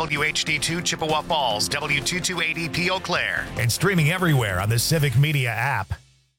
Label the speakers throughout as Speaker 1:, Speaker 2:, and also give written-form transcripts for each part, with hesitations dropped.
Speaker 1: WHD2 Chippewa Falls, W228EP Eau Claire, and streaming everywhere on the Civic Media app.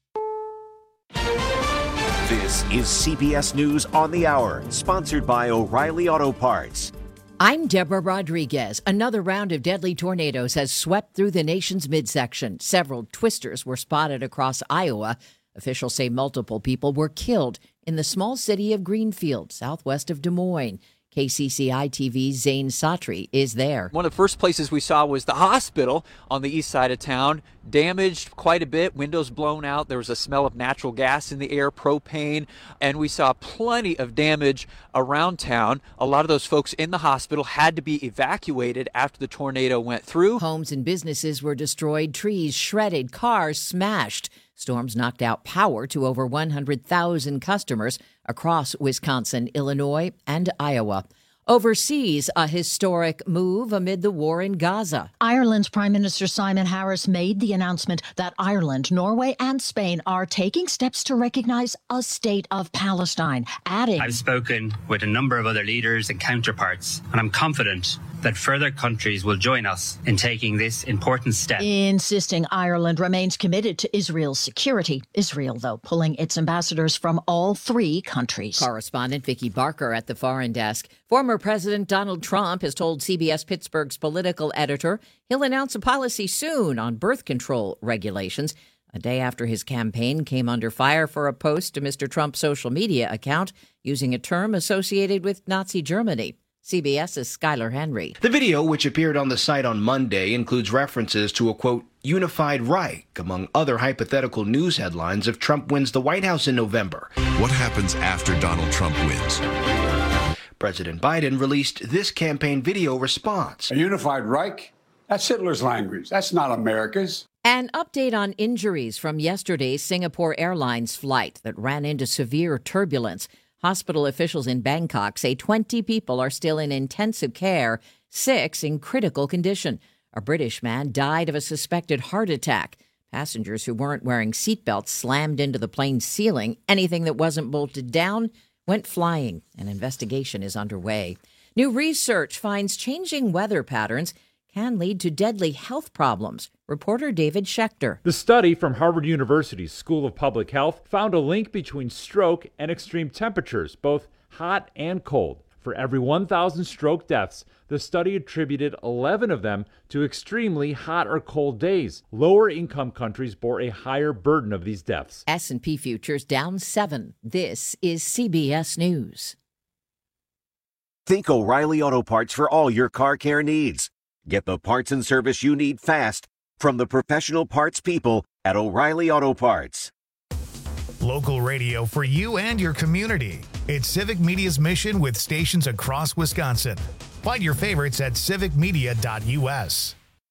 Speaker 2: This is CBS News on the Hour, sponsored by O'Reilly Auto Parts.
Speaker 3: I'm Deborah Rodriguez. Another round of deadly tornadoes has swept through the nation's midsection. Several twisters were spotted across Iowa. Officials say multiple people were killed in the small city of Greenfield, southwest of Des Moines. KCCI TV's Zane Satri is there.
Speaker 4: One of the first places we saw was the hospital on the east side of town, damaged quite a bit, windows blown out. There was a smell of natural gas in the air, propane, and we saw plenty of damage around town. A lot of those folks in the hospital had to be evacuated after the tornado went through.
Speaker 3: Homes and businesses were destroyed, trees shredded, cars smashed. Storms knocked out power to over 100,000 customers across Wisconsin, Illinois, and Iowa. Overseas, a historic move amid the war in Gaza.
Speaker 5: Ireland's Prime Minister Simon Harris made the announcement that Ireland, Norway, and Spain are taking steps to recognize a state of Palestine, adding,
Speaker 6: I've spoken with a number of other leaders and counterparts, and I'm confident that further countries will join us in taking this important step.
Speaker 5: Insisting Ireland remains committed to Israel's security. Israel, though, pulling its ambassadors from all three countries.
Speaker 3: Correspondent Vicki Barker at the Foreign Desk. Former President Donald Trump has told CBS Pittsburgh's political editor he'll announce a policy soon on birth control regulations, a day after his campaign came under fire for a post to Mr. Trump's social media account using a term associated with Nazi Germany. CBS's Skylar Henry.
Speaker 7: The video, which appeared on the site on Monday, includes references to a, quote, unified Reich, among other hypothetical news headlines if Trump wins the White House in November.
Speaker 8: What happens after Donald Trump wins?
Speaker 7: President Biden released this campaign video response.
Speaker 9: A unified Reich? That's Hitler's language. That's not America's.
Speaker 3: An update on injuries from yesterday's Singapore Airlines flight that ran into severe turbulence. Hospital officials in Bangkok say 20 people are still in intensive care, 6 in critical condition. A British man died of a suspected heart attack. Passengers who weren't wearing seatbelts slammed into the plane's ceiling. Anything that wasn't bolted down went flying. An investigation is underway. New research finds changing weather patterns can lead to deadly health problems. Reporter David Schechter.
Speaker 10: The study from Harvard University's School of Public Health found a link between stroke and extreme temperatures, both hot and cold. For every 1,000 stroke deaths, the study attributed 11 of them to extremely hot or cold days. Lower income countries bore a higher burden of these deaths.
Speaker 3: S&P futures down 7. This is CBS News.
Speaker 2: Think O'Reilly Auto Parts for all your car care needs. Get the parts and service you need fast from the professional parts people at O'Reilly Auto Parts.
Speaker 1: Local radio for you and your community. It's Civic Media's mission with stations across Wisconsin. Find your favorites at civicmedia.us.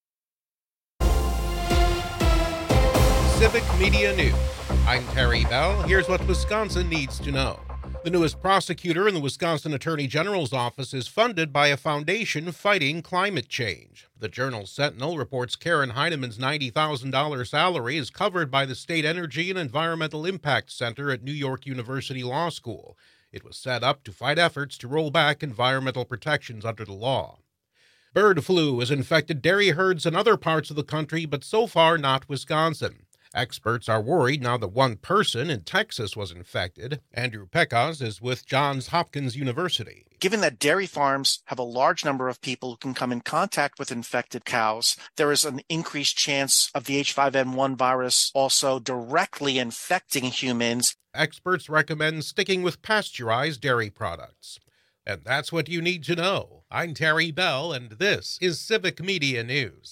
Speaker 11: Civic Media News. I'm Terry Bell. Here's what Wisconsin needs to know. The newest prosecutor in the Wisconsin Attorney General's office is funded by a foundation fighting climate change. The Journal Sentinel reports Karen Heinemann's $90,000 salary is covered by the State Energy and Environmental Impact Center at New York University Law School. It was set up to fight efforts to roll back environmental protections under the law. Bird flu has infected dairy herds in other parts of the country, but so far not Wisconsin. Experts are worried now that one person in Texas was infected. Andrew Pecos is with Johns Hopkins University.
Speaker 12: Given that dairy farms have a large number of people who can come in contact with infected cows, there is an increased chance of the H5N1 virus also directly infecting humans.
Speaker 11: Experts recommend sticking with pasteurized dairy products. And that's what you need to know. I'm Terry Bell, and this is Civic Media News.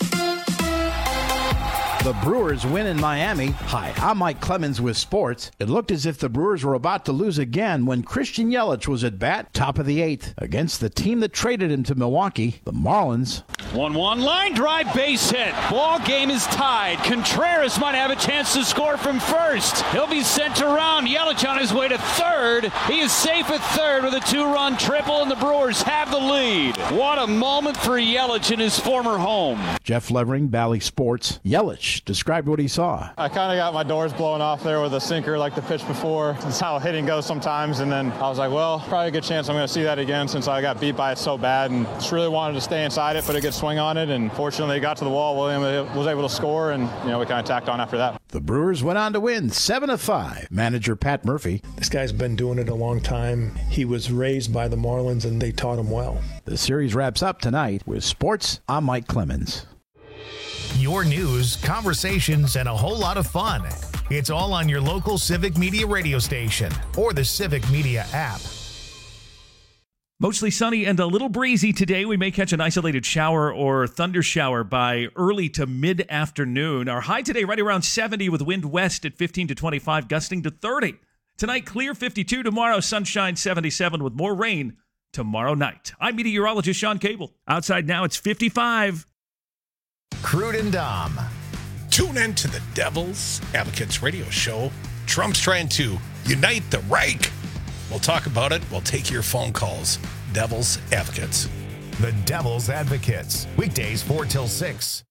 Speaker 13: The Brewers win in Miami. Hi, I'm Mike Clemens with sports. It looked as if the Brewers were about to lose again when Christian Yelich was at bat, top of the 8th, against the team that traded him to Milwaukee, the Marlins.
Speaker 14: 1-1 line drive, base hit. Ball game is tied. Contreras might have a chance to score from first. He'll be sent around. Yelich on his way to third. He is safe at third with a 2-run triple, and the Brewers have the lead. What a moment for Yelich in his former home.
Speaker 13: Jeff Levering, Bally Sports. Yelich Yelich described what he saw.
Speaker 15: I kind of got my doors blown off there with a sinker like the pitch before. That's how hitting goes sometimes. And then I was like, well, probably a good chance I'm going to see that again since I got beat by it so bad. And just really wanted to stay inside it, put a good swing on it. And fortunately, it got to the wall. William was able to score, and we kind of tacked on after that.
Speaker 13: The Brewers went on to win 7-5. Manager Pat Murphy.
Speaker 16: This guy's been doing it a long time. He was raised by the Marlins, and they taught him well.
Speaker 13: The series wraps up tonight with sports. I'm Mike Clemens.
Speaker 1: Your news, conversations, and a whole lot of fun. It's all on your local Civic Media radio station or the Civic Media app.
Speaker 17: Mostly sunny and a little breezy today. We may catch an isolated shower or thunder shower by early to mid-afternoon. Our high today right around 70 with wind west at 15 to 25, gusting to 30. Tonight, clear 52. Tomorrow, sunshine 77 with more rain tomorrow night. I'm meteorologist Sean Cable. Outside now, it's 55.
Speaker 1: Crude and Dom.
Speaker 18: Tune in to the Devil's Advocates radio show. Trump's trying to unite the Reich. We'll talk about it. We'll take your phone calls. Devil's Advocates.
Speaker 1: The Devil's Advocates. Weekdays 4 till 6.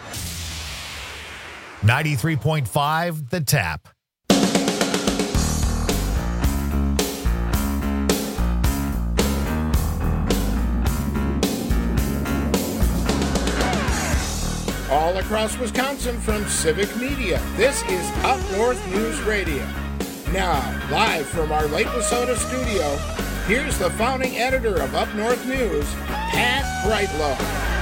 Speaker 1: 93.5 The Tap.
Speaker 19: All across Wisconsin from Civic Media, this is Up North News Radio. Now, live from our Lake Wissota studio, here's the founding editor of Up North News, Pat Brightlow.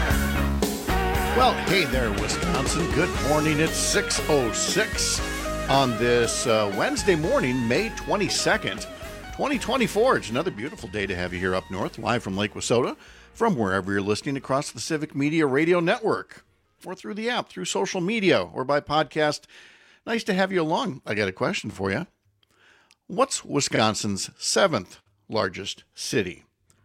Speaker 20: Well, hey there, Wisconsin. Good morning. It's 6:06 on this Wednesday morning, May 22nd, 2024. It's another beautiful day to have you here up north, live from Lake Wissota, from wherever you're listening across the Civic Media Radio Network, or through the app, through social media, or by podcast. Nice to have you along. I got a question for you. What's Wisconsin's 7th largest city?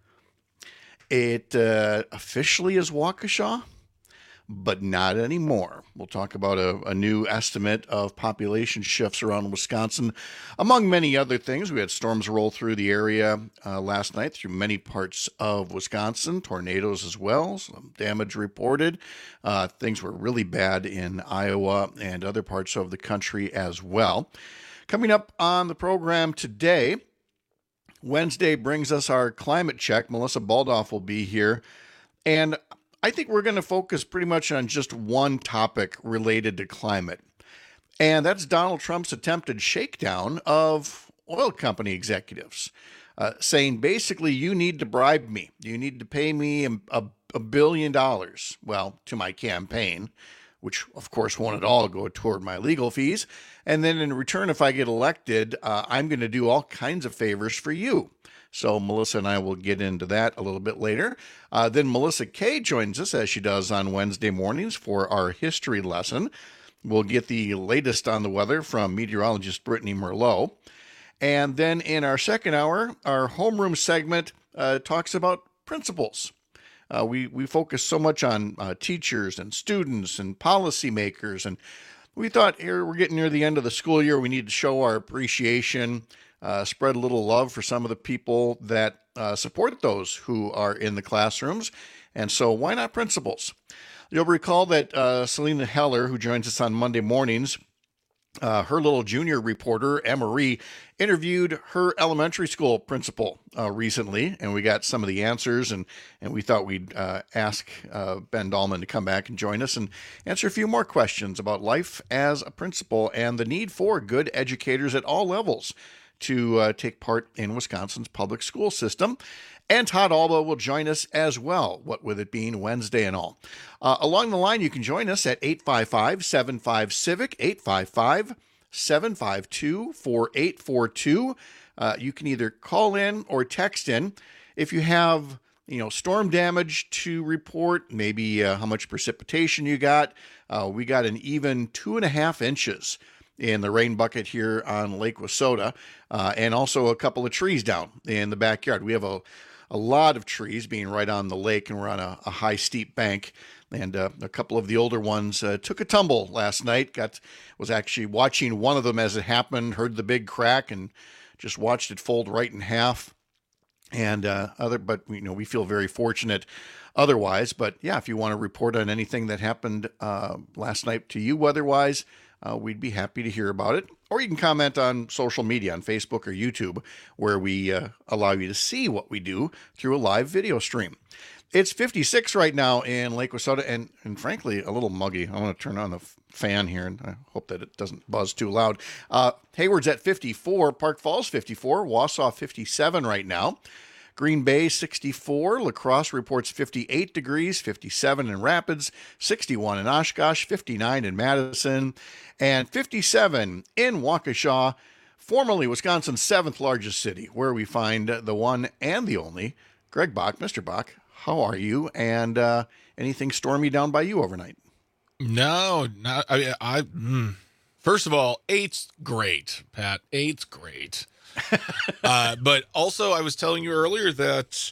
Speaker 20: It officially is Waukesha, but not anymore. We'll talk about a new estimate of population shifts around Wisconsin, among many other things. We had storms roll through the area last night through many parts of Wisconsin, tornadoes as well, some damage reported. Things were really bad in Iowa and other parts of the country as well. Coming up on the program today, Wednesday brings us our climate check. Melissa Baldoff will be here. And I think we're going to focus pretty much on just one topic related to climate. And that's Donald Trump's attempted shakedown of oil company executives, saying basically, you need to bribe me. You need to pay me $1 billion, well, to my campaign, which of course won't at all go toward my legal fees. And then in return, if I get elected, I'm going to do all kinds of favors for you. So Melissa and I will get into that a little bit later. Then Melissa Kay joins us, as she does on Wednesday mornings, for our history lesson. We'll get the latest on the weather from meteorologist Brittany Merlot. And then in our second hour, our homeroom segment talks about principals. We focus so much on teachers and students and policymakers, and we thought here we're getting near the end of the school year, we need to show our appreciation, spread a little love for some of the people that support those who are in the classrooms, and so why not principals? You'll recall that Selena Heller, who joins us on Monday mornings, her little junior reporter, Emery, interviewed her elementary school principal recently, and we got some of the answers, and we thought we'd ask Ben Dahlman to come back and join us and answer a few more questions about life as a principal and the need for good educators at all levels to take part in Wisconsin's public school system. And Todd Alba will join us as well, what with it being Wednesday and all. Along the line, you can join us at 855-75-CIVIC, 855-752-4842. You can either call in or text in. If you have, storm damage to report, maybe how much precipitation you got. We got an even 2.5 inches in the rain bucket here on Lake Wissota, and also a couple of trees down in the backyard. We have a lot of trees being right on the lake, and we're on a high, steep bank. And a couple of the older ones took a tumble last night. Was actually watching one of them as it happened, heard the big crack, and just watched it fold right in half. And but we feel very fortunate otherwise. But yeah, if you want to report on anything that happened last night to you weather-wise, we'd be happy to hear about it. Or you can comment on social media, on Facebook or YouTube, where we allow you to see what we do through a live video stream. It's 56 right now in Lake Wissota, and frankly, a little muggy. I want to turn on the fan here, and I hope that it doesn't buzz too loud. Hayward's at 54, Park Falls 54, Wausau 57 right now. Green Bay 64, La Crosse reports 58 degrees, 57 in Rapids, 61 in Oshkosh, 59 in Madison, and 57 in Waukesha, formerly Wisconsin's 7th largest city, where we find the one and the only Greg Bach. Mr. Bach, how are you? And anything stormy down by you overnight?
Speaker 18: No, not. First of all, 8's great, Pat. 8's great. But also, I was telling you earlier that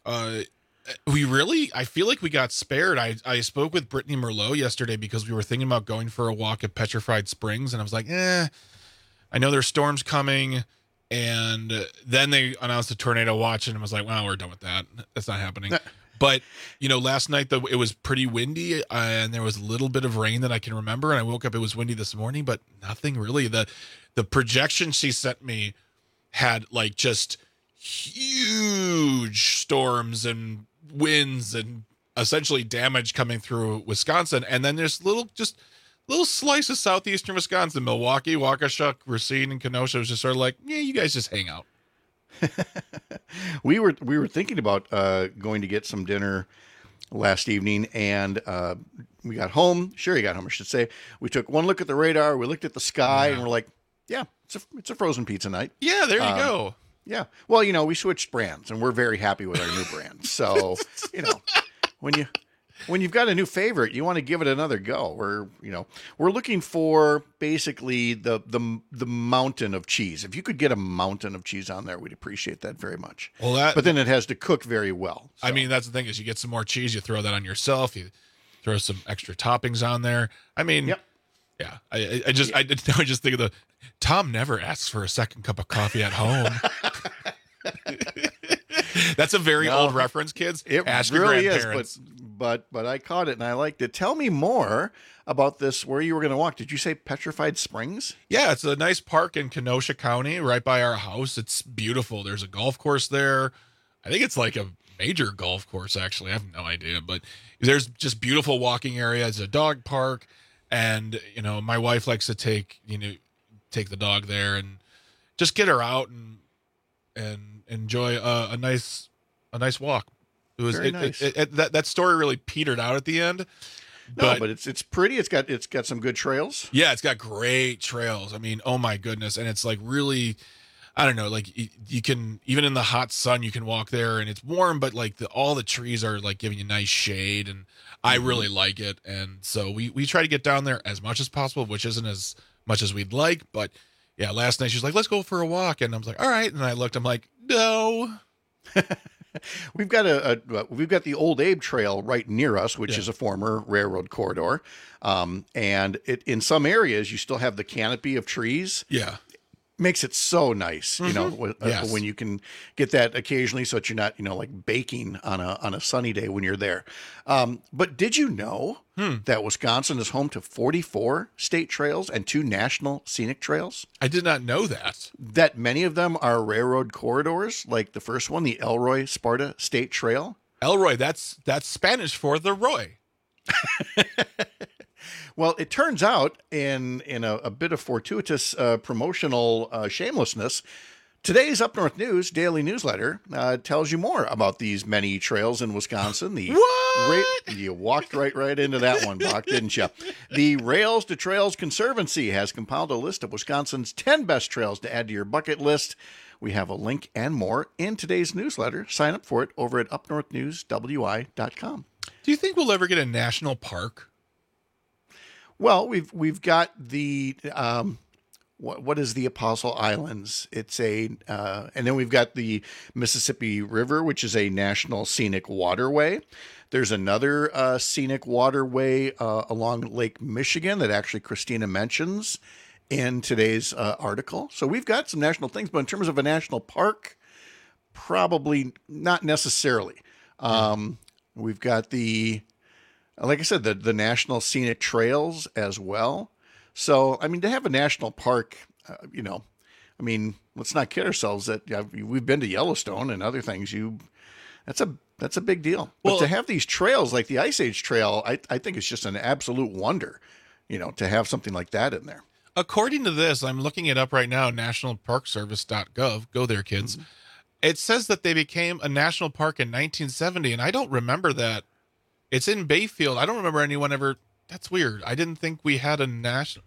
Speaker 18: I feel like we got spared. I spoke with Brittany Merlot yesterday because we were thinking about going for a walk at Petrified Springs, and I was like, I know there's storms coming. And then they announced a tornado watch, and I was like, wow, we're done with that. That's not happening. But, last night, it was pretty windy, and there was a little bit of rain that I can remember, and I woke up, it was windy this morning, but nothing really. The projection she sent me had, just huge storms and winds and essentially damage coming through Wisconsin, and then there's little slice of southeastern Wisconsin, Milwaukee, Waukesha, Racine, and Kenosha. Was just sort of like, yeah, you guys just hang out.
Speaker 20: We were thinking about going to get some dinner last evening, and we got home. Sherry got home, I should say. We took one look at the radar. We looked at the sky, and we're like, yeah, it's a frozen pizza night.
Speaker 18: Yeah, there you go.
Speaker 20: Yeah. Well, we switched brands, and we're very happy with our new brand. So, when you've got a new favorite, you want to give it another go. We're looking for basically the mountain of cheese. If you could get a mountain of cheese on there, we'd appreciate that very much.
Speaker 18: Well,
Speaker 20: but then it has to cook very well.
Speaker 18: So. I mean, that's the thing is you get some more cheese, you throw that on yourself, you throw some extra toppings on there. I mean,
Speaker 20: yep.
Speaker 18: Yeah. I just think of Tom never asks for a second cup of coffee at home. That's a very old reference, kids.
Speaker 20: Ask really your grandparents. But I caught it and I liked it. Tell me more about this, where you were going to walk. Did you say Petrified Springs?
Speaker 18: Yeah, it's a nice park in Kenosha County right by our house. It's beautiful. There's a golf course there. I think it's like a major golf course, actually. I have no idea. But there's just beautiful walking area. It's a dog park. And, my wife likes to take the dog there and just get her out and enjoy a nice walk. It was
Speaker 20: very nice.
Speaker 18: That story really petered out at the end.
Speaker 20: But it's pretty. It's got some good trails.
Speaker 18: Yeah, it's got great trails. I mean, oh my goodness. And it's really, I don't know, you can, even in the hot sun, you can walk there and it's warm, but all the trees are giving you nice shade, and I really like it. And so we try to get down there as much as possible, which isn't as much as we'd like, but yeah, last night she was like, let's go for a walk. And I was like, all right. And I looked, I'm like, no.
Speaker 20: We've got the Old Abe Trail right near us, which is a former railroad corridor. And in some areas, you still have the canopy of trees.
Speaker 18: Yeah.
Speaker 20: Makes it so nice, when you can get that occasionally, so that you're not, baking on a sunny day when you're there. But did you know that Wisconsin is home to 44 state trails and 2 national scenic trails?
Speaker 18: I did not know that.
Speaker 20: That many of them are railroad corridors, like the first one, the Elroy Sparta State Trail.
Speaker 18: Elroy, that's Spanish for the Roy.
Speaker 20: Well, it turns out, in a bit of fortuitous promotional shamelessness, today's Up North News daily newsletter tells you more about these many trails in Wisconsin. You walked right into that one, Bach, didn't you? The Rails to Trails Conservancy has compiled a list of Wisconsin's 10 best trails to add to your bucket list. We have a link and more in today's newsletter. Sign up for it over at upnorthnewswi.com.
Speaker 18: Do you think we'll ever get a national park?
Speaker 20: Well, we've got the what is the Apostle Islands? It's and then we've got the Mississippi River, which is a national scenic waterway. There's another scenic waterway along Lake Michigan that actually Christina mentions in today's article. So we've got some national things, but in terms of a national park, probably not necessarily. We've got like I said, the National Scenic Trails as well. So, I mean, to have a national park, let's not kid ourselves that we've been to Yellowstone and other things. That's a big deal. But to have these trails like the Ice Age Trail, I think it's just an absolute wonder, to have something like that in there.
Speaker 18: According to this, I'm looking it up right now, nationalparkservice.gov. Go there, kids. Mm-hmm. It says that they became a national park in 1970, and I don't remember that. It's in Bayfield. I don't remember anyone ever. That's weird. I didn't think we had a national.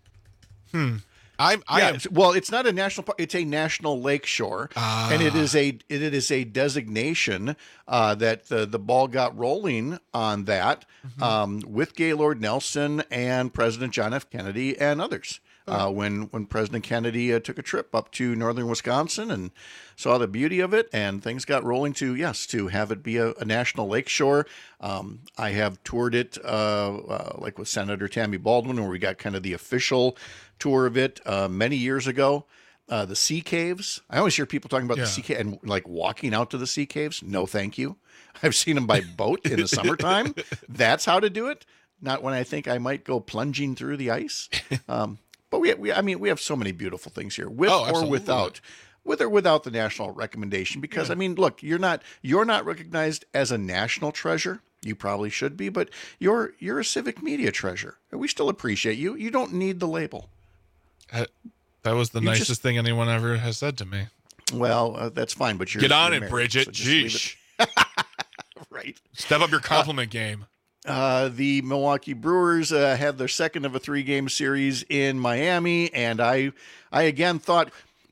Speaker 20: Well, it's not a national park. It's a national lake shore, and it is a designation that the ball got rolling on that with Gaylord Nelson and President John F. Kennedy and others. When President Kennedy took a trip up to northern Wisconsin and saw the beauty of it, and things got rolling to have it be a national lake shore. I have toured it like with Senator Tammy Baldwin, where we got kind of the official tour of it many years ago. The sea caves. I always hear people talking about the sea cave and like walking out to the sea caves. No, thank you. I've seen them by boat in the summertime. That's how to do it. Not when I think I might go plunging through the ice. But we have so many beautiful things here, with or without the national recommendation. Because look, you're not recognized as a national treasure. You probably should be, but you're a civic media treasure. We still appreciate you. You don't need the label.
Speaker 18: That was the nicest thing anyone ever has said to me.
Speaker 20: Well, that's fine, but you're
Speaker 18: get on it,
Speaker 20: married,
Speaker 18: Bridget.
Speaker 20: So
Speaker 18: Jeez.
Speaker 20: Right.
Speaker 18: Step up your compliment game.
Speaker 20: The Milwaukee Brewers had their second of a 3-game series in Miami, and I again thought,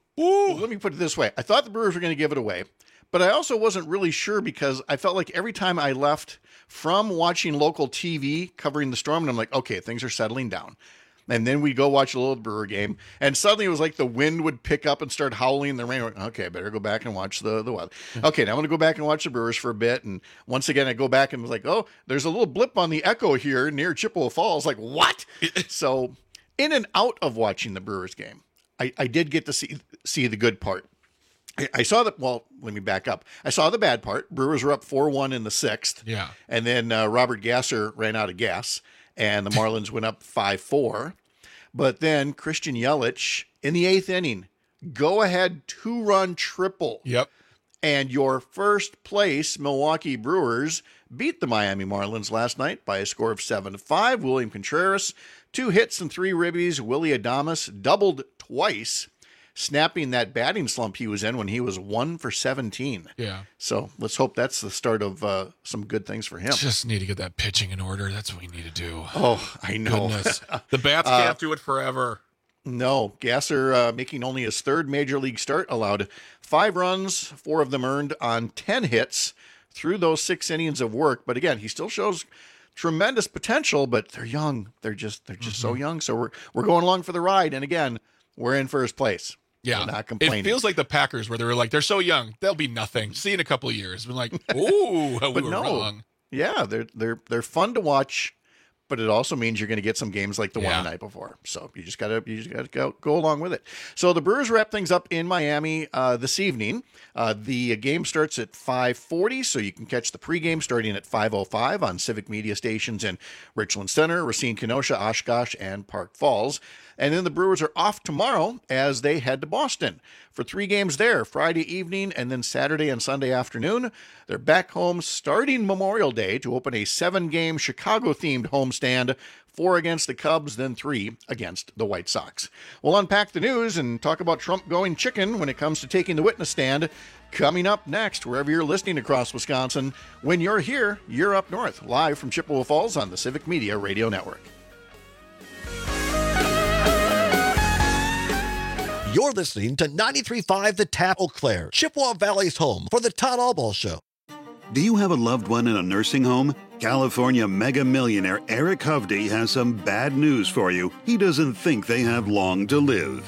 Speaker 20: let me put it this way. I thought the Brewers were going to give it away, but I also wasn't really sure because I felt like every time I left from watching local TV covering the Storm, and I'm like, okay, things are settling down. And then we'd go watch a little Brewer game, and suddenly it was like the wind would pick up and start howling in the rain. Okay, I better go back and watch the weather. Okay, now I'm going to go back and watch the Brewers for a bit. And once again, I go back and was like, oh, there's a little blip on the echo here near Chippewa Falls. Like, what? So in and out of watching the Brewers game, I did get to see the good part. I saw let me back up. I saw the bad part. Brewers were up 4-1 in the 6th.
Speaker 18: Yeah.
Speaker 20: And then Robert Gasser ran out of gas, and the Marlins went up 5-4. But then Christian Yelich in the 8th inning, go ahead 2-run triple.
Speaker 18: Yep.
Speaker 20: And your first place Milwaukee Brewers beat the Miami Marlins last night by a score of 7-5. William Contreras, 2 hits and 3 ribbies. Willy Adames doubled twice, snapping that batting slump he was in when he was 1 for 17.
Speaker 18: Yeah.
Speaker 20: So let's hope that's the start of some good things for him.
Speaker 18: Just need to get that pitching in order. That's what we need to do.
Speaker 20: Oh, I know.
Speaker 18: Goodness. The bats can't do it forever.
Speaker 20: No. Gasser, making only his 3rd major league start, allowed 5 runs, 4 of them earned on 10 hits through those 6 innings of work. But again, he still shows tremendous potential, but they're young. They're just so young. So we're going along for the ride. And again, we're in first place.
Speaker 18: Yeah,
Speaker 20: we're not complaining.
Speaker 18: It feels like the Packers, where they were like, they're so young, they'll be nothing. See you in a couple of years. We're like, ooh, we were wrong.
Speaker 20: Yeah, they're fun to watch, but it also means you're going to get some games like the one the night before. So you just gotta go along with it. So the Brewers wrap things up in Miami this evening. The game starts at 5:40, so you can catch the pregame starting at 5:05 on Civic Media stations in Richland Center, Racine, Kenosha, Oshkosh, and Park Falls. And then the Brewers are off tomorrow as they head to Boston for 3 games there, Friday evening and then Saturday and Sunday afternoon. They're back home starting Memorial Day to open a 7-game Chicago-themed homestand, 4 against the Cubs, then 3 against the White Sox. We'll unpack the news and talk about Trump going chicken when it comes to taking the witness stand. Coming up next, wherever you're listening across Wisconsin, when you're here, you're up north, live from Chippewa Falls on the Civic Media Radio Network.
Speaker 21: You're listening to 93.5 The Tap, Eau Claire, Chippewa Valley's home for the Todd Albaugh Show.
Speaker 22: Do you have a loved one in a nursing home? California mega millionaire Eric Hovde has some bad news for you. He doesn't think they have long to live.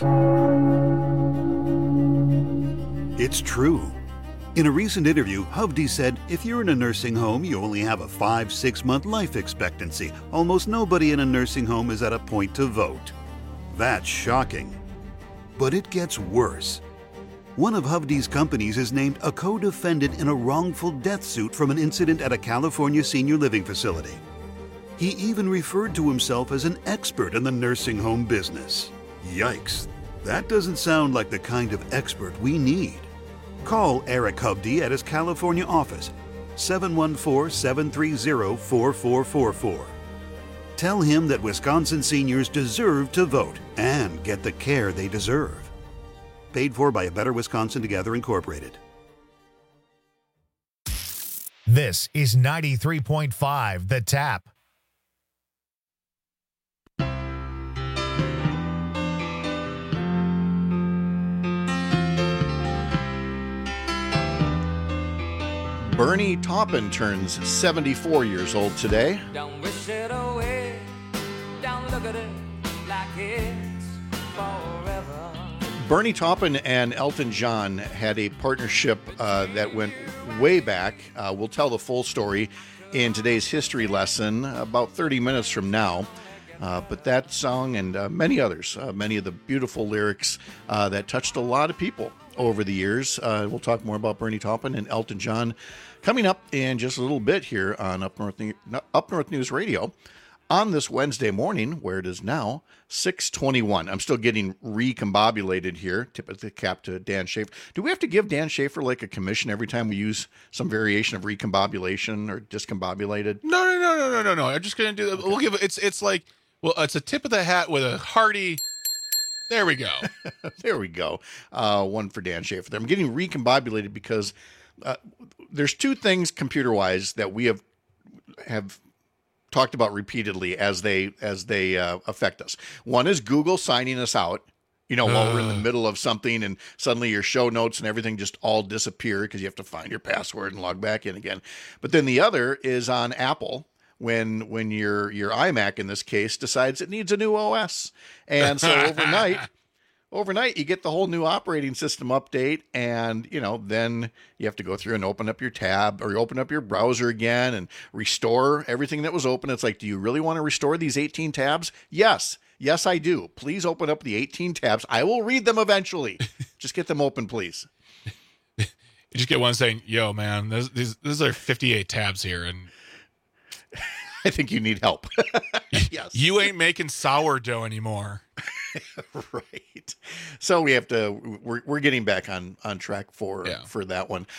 Speaker 22: It's true. In a recent interview, Hovde said if you're in a nursing home, you only have a 5-6 month life expectancy. Almost nobody in a nursing home is at a point to vote. That's shocking. But it gets worse. One of Hovde's companies is named a co-defendant in a wrongful death suit from an incident at a California senior living facility. He even referred to himself as an expert in the nursing home business. Yikes, that doesn't sound like the kind of expert we need. Call Eric Hovde at his California office, 714-730-4444. Tell him that Wisconsin seniors deserve to vote and get the care they deserve. Paid for by A Better Wisconsin Together, Incorporated.
Speaker 1: This is 93.5 The Tap.
Speaker 20: Bernie Taupin turns 74 years old today.
Speaker 4: Don't wish it away. Don't look at it like it's forever.
Speaker 20: Bernie Taupin and Elton John had a partnership that went way back. We'll tell the full story in today's history lesson about 30 minutes from now. But that song and many others, many of the beautiful lyrics that touched a lot of people over the years. We'll talk more about Bernie Taupin and Elton John coming up in just a little bit here on Up North News Radio on this Wednesday morning, where it is now 6:21. I'm still getting recombobulated here. Tip of the cap to Dan Schaefer. Do we have to give Dan Schaefer like a commission every time we use some variation of recombobulation or discombobulated?
Speaker 18: No. I'm just going to do that. We'll give it, it's like, well, it's a tip of the hat with a hearty. There we go.
Speaker 20: There we go. One for Dan Schaefer there. I'm getting recombobulated because there's two things computer-wise that we have talked about repeatedly as they affect us. One is Google signing us out, while we're in the middle of something and suddenly your show notes and everything just all disappear because you have to find your password and log back in again. But then the other is on Apple. When your iMac in this case decides it needs a new OS. And so overnight you get the whole new operating system update, and then you have to go through and open up your tab or you open up your browser again and restore everything that was open. It's like, do you really want to restore these 18 tabs? Yes, I do. Please open up the 18 tabs. I will read them eventually. Just get them open, please.
Speaker 18: You just get one saying, yo, man, these are 58 tabs here, and
Speaker 20: I think you need help. Yes.
Speaker 18: You ain't making sourdough anymore.
Speaker 20: Right. So we have to, we're getting back on track for that one.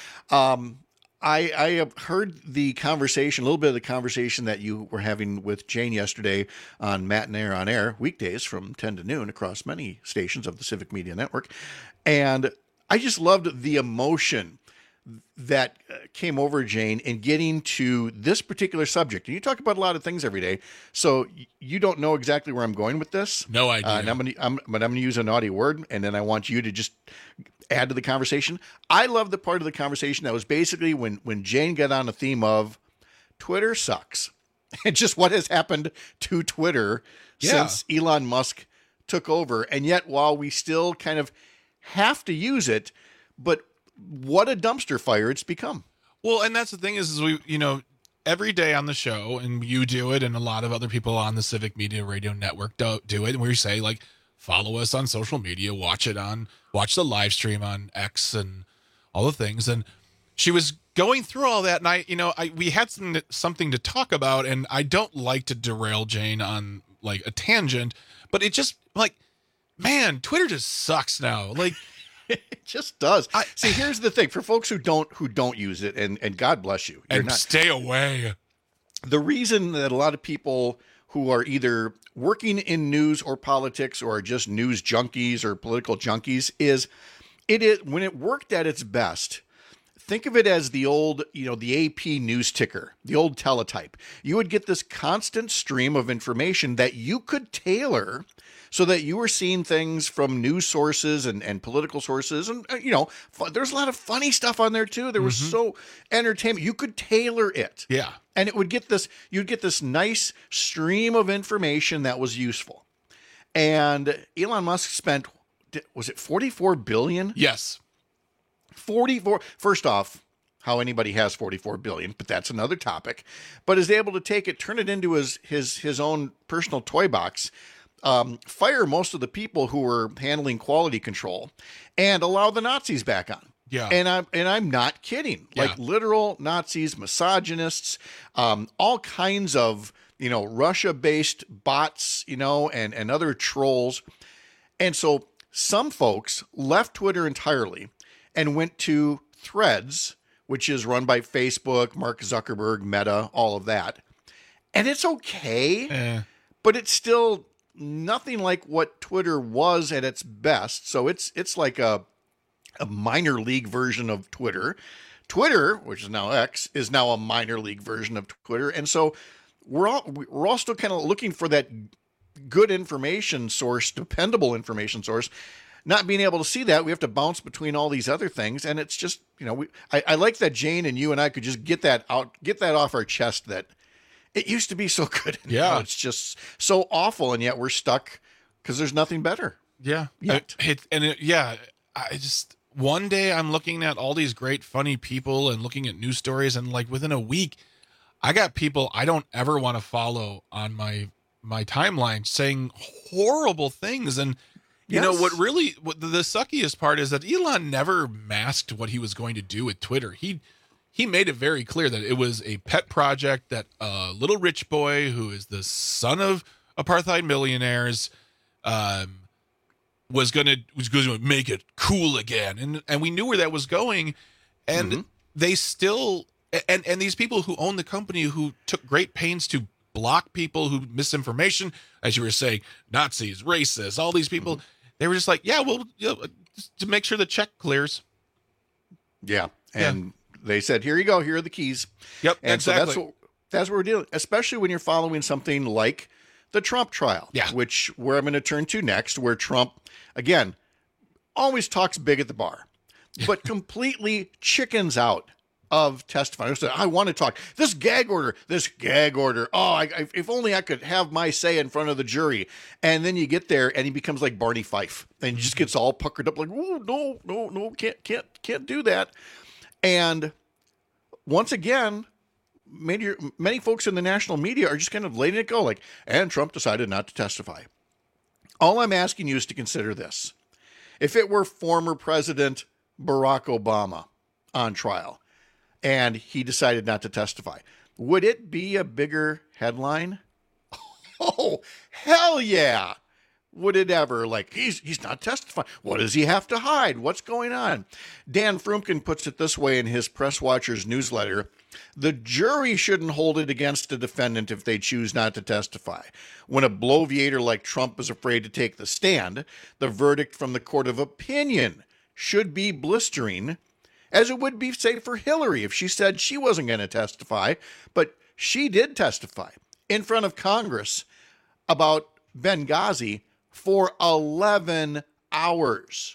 Speaker 20: I have heard the conversation, a little bit of the conversation that you were having with Jane yesterday on Matt and Air on Air, weekdays from 10 to noon across many stations of the Civic Media Network. And I just loved the emotion that came over Jane in getting to this particular subject. And you talk about a lot of things every day, so you don't know exactly where I'm going with this.
Speaker 18: No idea.
Speaker 20: And I'm going to use a naughty word, and then I want you to just add to the conversation. I love the part of the conversation that was basically when Jane got on the theme of Twitter sucks. And just what has happened to Twitter since Elon Musk took over. And yet, while we still kind of have to use it, but what a dumpster fire it's become.
Speaker 18: Well, and that's the thing is we, every day on the show, and you do it, and a lot of other people on the Civic Media Radio Network do it, and we say, like, follow us on social media, watch the live stream on X and all the things. And she was going through all that, and we had something to talk about, and I don't like to derail Jane on, like, a tangent, but it just, like, man, Twitter just sucks now. Like,
Speaker 20: it just does. See, here's the thing for folks who don't use it, and God bless you.
Speaker 18: Stay away.
Speaker 20: The reason that a lot of people who are either working in news or politics or are just news junkies or political junkies is when it worked at its best. Think of it as the old, the AP news ticker, the old teletype. You would get this constant stream of information that you could tailor so that you were seeing things from news sources and political sources. And, there's a lot of funny stuff on there, too. There was so entertainment. You could tailor it.
Speaker 18: Yeah.
Speaker 20: And you'd get this nice stream of information that was useful. And Elon Musk spent, was it $44 billion?
Speaker 18: Yes.
Speaker 20: 44. First off, how anybody has $44 billion, but that's another topic. But is able to take it, turn it into his own personal toy box. fire most of the people who were handling quality control and allow the Nazis back on.
Speaker 18: Yeah.
Speaker 20: And I'm not kidding. Like literal Nazis, misogynists, all kinds of, Russia-based bots, and other trolls. And so some folks left Twitter entirely and went to Threads, which is run by Facebook, Mark Zuckerberg, Meta, all of that. And it's okay, but it's still nothing like what Twitter was at its best. So it's like a minor league version of Twitter. Twitter, which is now X, is now a minor league version of Twitter. And so we're all still kind of looking for that good information source, dependable information source. Not being able to see that, we have to bounce between all these other things. And it's just, I like that Jane and you and I could just get that off our chest, that it used to be so good. And now it's just so awful. And yet we're stuck because there's nothing better.
Speaker 18: Yeah. One day I'm looking at all these great, funny people and looking at news stories. And like within a week, I got people I don't ever want to follow on my timeline saying horrible things. And you know, what the suckiest part is that Elon never masked what he was going to do with Twitter. He made it very clear that it was a pet project, that a little rich boy who is the son of apartheid millionaires was going to make it cool again. And we knew where that was going. And they still, and these people who own the company, who took great pains to block people who misinformation, as you were saying, Nazis, racists, all these people, they were just like, just to make sure the check clears.
Speaker 20: Yeah. And they said, here you go. Here are the keys.
Speaker 18: Yep.
Speaker 20: And
Speaker 18: exactly.
Speaker 20: so that's what we're dealing, especially when you're following something like the Trump trial, where I'm going to turn to next, where Trump, again, always talks big at the bar, but completely chickens out of testifying. I want to talk. This gag order. Oh, if only I could have my say in front of the jury. And then you get there and he becomes like Barney Fife and he just gets all puckered up like, oh, no, can't do that. And once again, many folks in the national media are just kind of letting it go, like, and Trump decided not to testify. All I'm asking you is to consider this. If it were former President Barack Obama on trial and he decided not to testify, would it be a bigger headline? Oh, hell yeah. Would it ever? Like, he's not testifying. What does he have to hide? What's going on? Dan Frumkin puts it this way in his Press Watchers newsletter: the jury shouldn't hold it against a defendant if they choose not to testify. When a bloviator like Trump is afraid to take the stand, the verdict from the court of opinion should be blistering, as it would be, say, for Hillary if she said she wasn't going to testify, but she did testify in front of Congress about Benghazi for 11 hours.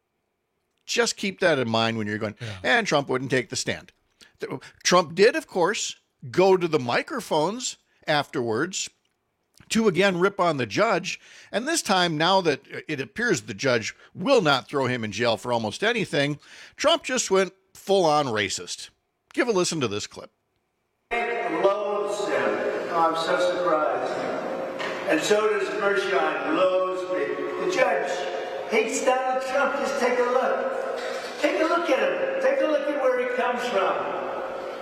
Speaker 20: Just keep that in mind when you're going, and Trump wouldn't take the stand. Trump did, of course, go to the microphones afterwards to again rip on the judge. And this time, now that it appears the judge will not throw him in jail for almost anything, Trump just went full-on racist. Give a listen to this clip.
Speaker 5: Loathes him. Oh, I'm so surprised. And so does Mershon. Loathes me. The judge hates Donald Trump. Just take a look. Take a look at him. Take a look at where he comes from.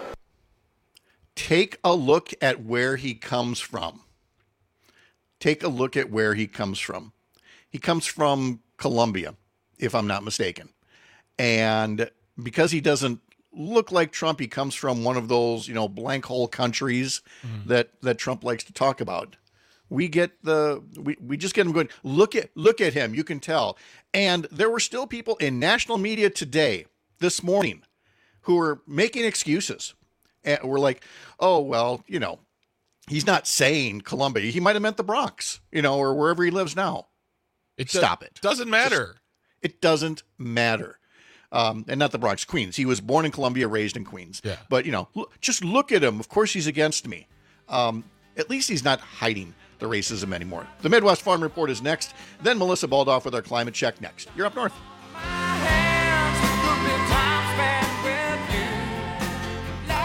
Speaker 20: Take a look at where he comes from. Take a look at where he comes from. He comes from Colombia, if I'm not mistaken. And because he doesn't look like Trump, he comes from one of those, blank hole countries that Trump likes to talk about. We get we just get him going. Look at him. You can tell. And there were still people in national media today, this morning, who were making excuses. And we're like, oh, well, he's not saying Colombia. He might have meant the Bronx, or wherever he lives now. Stop it.
Speaker 18: Doesn't matter.
Speaker 20: It doesn't matter. And not the Bronx, Queens. He was born in Columbia, raised in Queens.
Speaker 18: Yeah.
Speaker 20: But, just look at him. Of course he's against me. At least he's not hiding the racism anymore. The Midwest Farm Report is next. Then Melissa Baldoff with our climate check next. You're up north.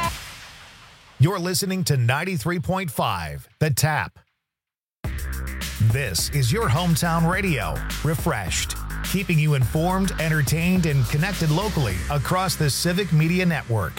Speaker 1: You're listening to 93.5 The Tap. This is your hometown radio, refreshed, keeping you informed, entertained, and connected locally across the Civic Media Network.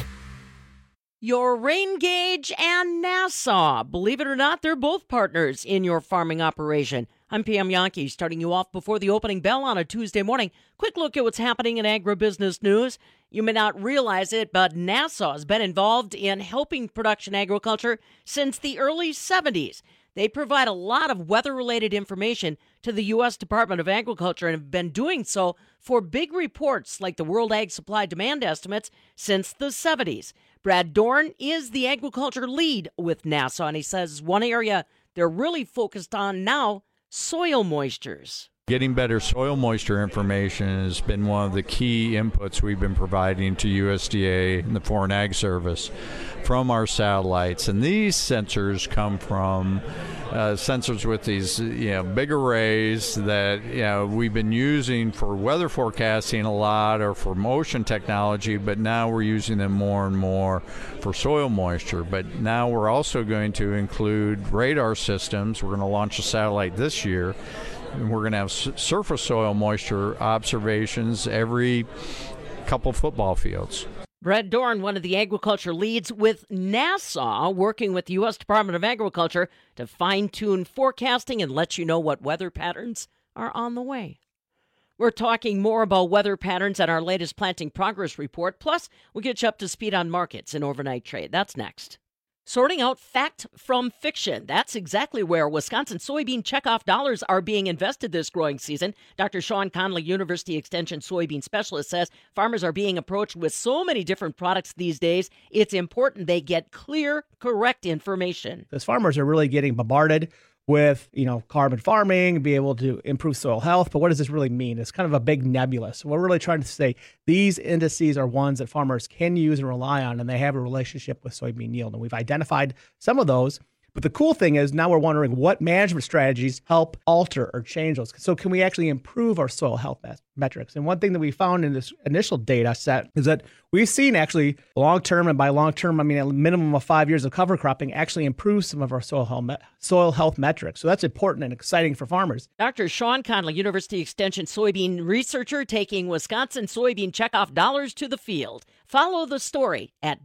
Speaker 6: Your rain gauge and Nassau. Believe it or not, they're both partners in your farming operation. I'm PM Yankee, starting you off before the opening bell on a Tuesday morning. Quick look at what's happening in agribusiness news. You may not realize it, but Nassau has been involved in helping production agriculture since the early 70s. They provide a lot of weather-related information to the U.S. Department of Agriculture and have been doing so for big reports like the World Ag Supply Demand Estimates since the 70s. Brad Dorn is the agriculture lead with Nassau, and he says one area they're really focused on now, soil moistures.
Speaker 8: Getting better soil moisture information has been one of the key inputs we've been providing to USDA and the Foreign Ag Service from our satellites. And these sensors come from sensors with these big arrays that we've been using for weather forecasting a lot or for motion technology, but now we're using them more and more for soil moisture. But now we're also going to include radar systems. We're going to launch a satellite this year. And we're going to have surface soil moisture observations every couple football fields.
Speaker 6: Brad Dorn, one of the agriculture leads with Nassau, working with the U.S. Department of Agriculture to fine-tune forecasting and let you know what weather patterns are on the way. We're talking more about weather patterns at our latest planting progress report. Plus, we'll get you up to speed on markets and overnight trade. That's next. Sorting out fact from fiction. That's exactly where Wisconsin soybean checkoff dollars are being invested this growing season. Dr. Sean Conley, University Extension soybean specialist, says farmers are being approached with so many different products these days, it's important they get clear, correct information.
Speaker 23: Because farmers are really getting bombarded with, carbon farming, be able to improve soil health. But what does this really mean? It's kind of a big nebula. So we're really trying to say these indices are ones that farmers can use and rely on, and they have a relationship with soybean yield. And we've identified some of those. But the cool thing is now we're wondering what management strategies help alter or change those. So can we actually improve our soil health metrics? And one thing that we found in this initial data set is that we've seen actually long-term, and by long-term, I mean a minimum of 5 years of cover cropping, actually improve some of our soil health metrics. So that's important and exciting for farmers.
Speaker 6: Dr. Sean Conley, University Extension soybean researcher, taking Wisconsin soybean checkoff dollars to the field. Follow the story at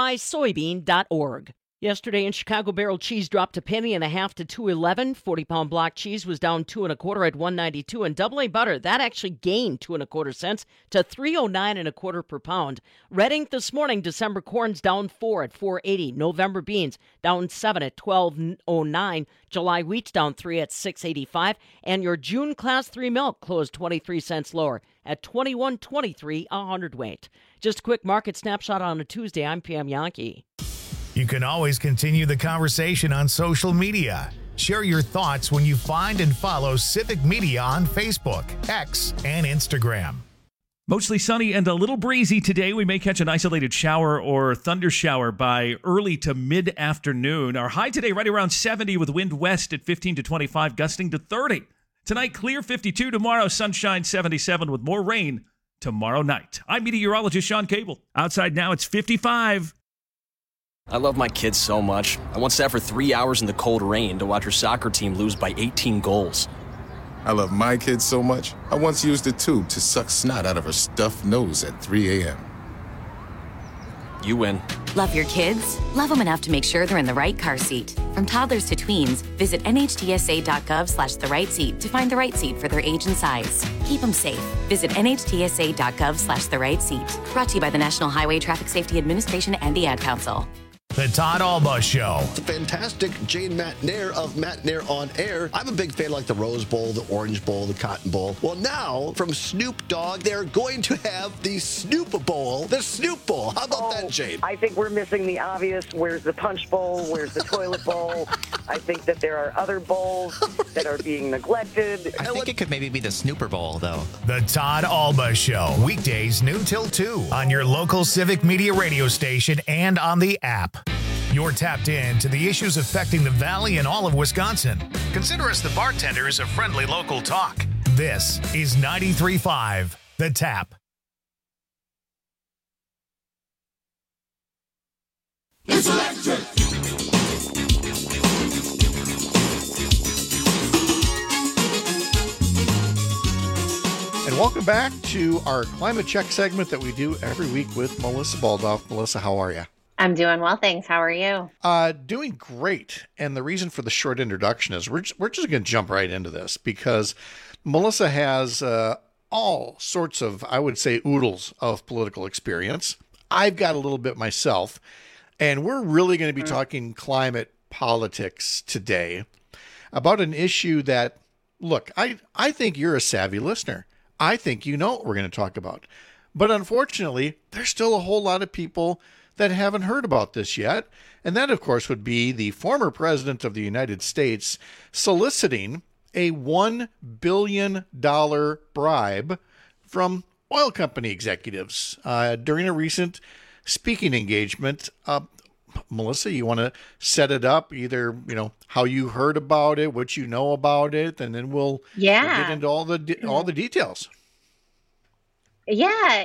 Speaker 6: wisoybean.org. Yesterday in Chicago, barrel cheese dropped a penny and a half to $2.11. 40-pound block cheese was down 2 1/4 at $1.92, and double A butter that actually gained 2 1/4 cents to $3.09 1/4 per pound. Red Ink this morning, December corn's down 4 at $4.80. November beans down 7 at $12.09. July wheat's down 3 at $6.85, and your June Class 3 milk closed 23 cents lower at $21.23 a hundredweight. Just a quick market snapshot on a Tuesday. I'm PM Yankee.
Speaker 1: You can always continue the conversation on social media. Share your thoughts when you find and follow Civic Media on Facebook, X, and Instagram.
Speaker 17: Mostly sunny and a little breezy today. We may catch an isolated shower or thunder shower by early to mid-afternoon. Our high today right around 70 with wind west at 15 to 25, gusting to 30. Tonight, clear 52. Tomorrow, sunshine 77 with more rain tomorrow night. I'm meteorologist Sean Cable. Outside now, it's 55.
Speaker 24: I love my kids so much. I once sat for 3 hours in the cold rain to watch her soccer team lose by 18 goals.
Speaker 25: I love my kids so much, I once used a tube to suck snot out of her stuffed nose at 3 a.m.
Speaker 24: You win.
Speaker 26: Love your kids? Love them enough to make sure they're in the right car seat. From toddlers to tweens, visit nhtsa.gov/the-right-seat to find the right seat for their age and size. Keep them safe. Visit nhtsa.gov/the-right-seat. Brought to you by the National Highway Traffic Safety Administration and the Ad Council.
Speaker 1: The Todd Alba Show.
Speaker 21: The fantastic Jane McNair of McNair on Air. I'm a big fan like the Rose Bowl, the Orange Bowl, the Cotton Bowl. Well, now from Snoop Dogg, they're going to have the Snoop Bowl, the Snoop Bowl. How about that, Jane?
Speaker 27: I think we're missing the obvious. Where's the Punch Bowl? Where's the Toilet Bowl? I think that there are other bowls that are being neglected.
Speaker 28: I think it could maybe be the Snooper Bowl, though.
Speaker 1: The Todd Alba Show. Weekdays noon till 2 on your local Civic Media radio station and on the app. You're tapped in to the issues affecting the Valley and all of Wisconsin. Consider us the bartenders of friendly local talk. This is 93.5 The Tap.
Speaker 29: It's electric.
Speaker 20: Welcome back to our climate check segment that we do every week with Melissa Baldoff. Melissa, how are you?
Speaker 2: I'm doing well, thanks. How are you?
Speaker 20: Doing great. And the reason for the short introduction is we're just going to jump right into this because Melissa has all sorts of, I would say, oodles of political experience. I've got a little bit myself. And we're really going to be talking climate politics today about an issue that, look, I think you're a savvy listener. I think you know what we're going to talk about. But unfortunately, there's still a whole lot of people that haven't heard about this yet. And that, of course, would be the former president of the United States soliciting a $1 billion bribe from oil company executives during a recent speaking engagement. Melissa, you want to set it up, either, how you heard about it, what you know about it, and then we'll get into all the details.
Speaker 2: Yeah,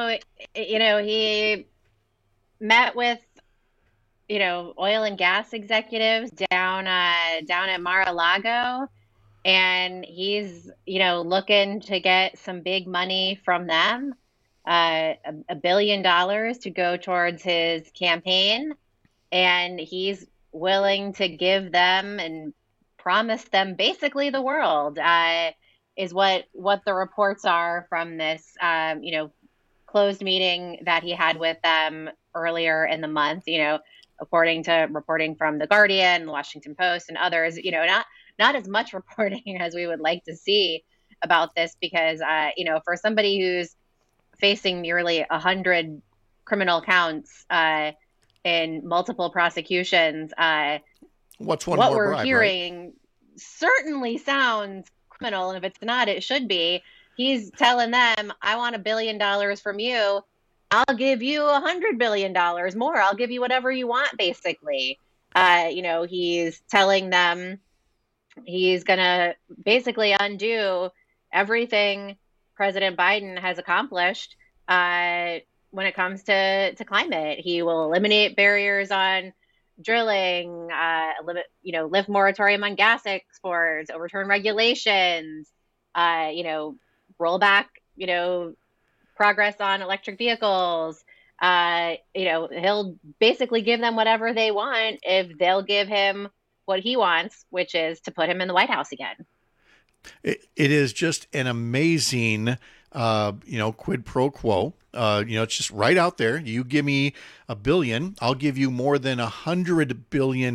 Speaker 2: he met with oil and gas executives down at Mar-a-Lago, and he's looking to get some big money from them, $1 billion to go towards his campaign. And he's willing to give them and promise them basically the world, is what the reports are from this, closed meeting that he had with them earlier in the month, according to reporting from The Guardian, The Washington Post, and others, not as much reporting as we would like to see about this because, for somebody who's facing nearly 100 criminal counts, in multiple prosecutions,
Speaker 20: what
Speaker 2: we're
Speaker 20: bribe,
Speaker 2: hearing
Speaker 20: right?
Speaker 2: Certainly sounds criminal, and if it's not, it should be. He's telling them, I want $1 billion from you. I'll give you $100 billion more. I'll give you whatever you want, basically. He's telling them he's going to basically undo everything President Biden has accomplished when it comes to climate. He will eliminate barriers on drilling, lift moratorium on gas exports, overturn regulations, roll back, progress on electric vehicles. He'll basically give them whatever they want if they'll give him what he wants, which is to put him in the White House again.
Speaker 20: It is just an amazing, quid pro quo. It's just right out there. You give me $1 billion, I'll give you more than $100 billion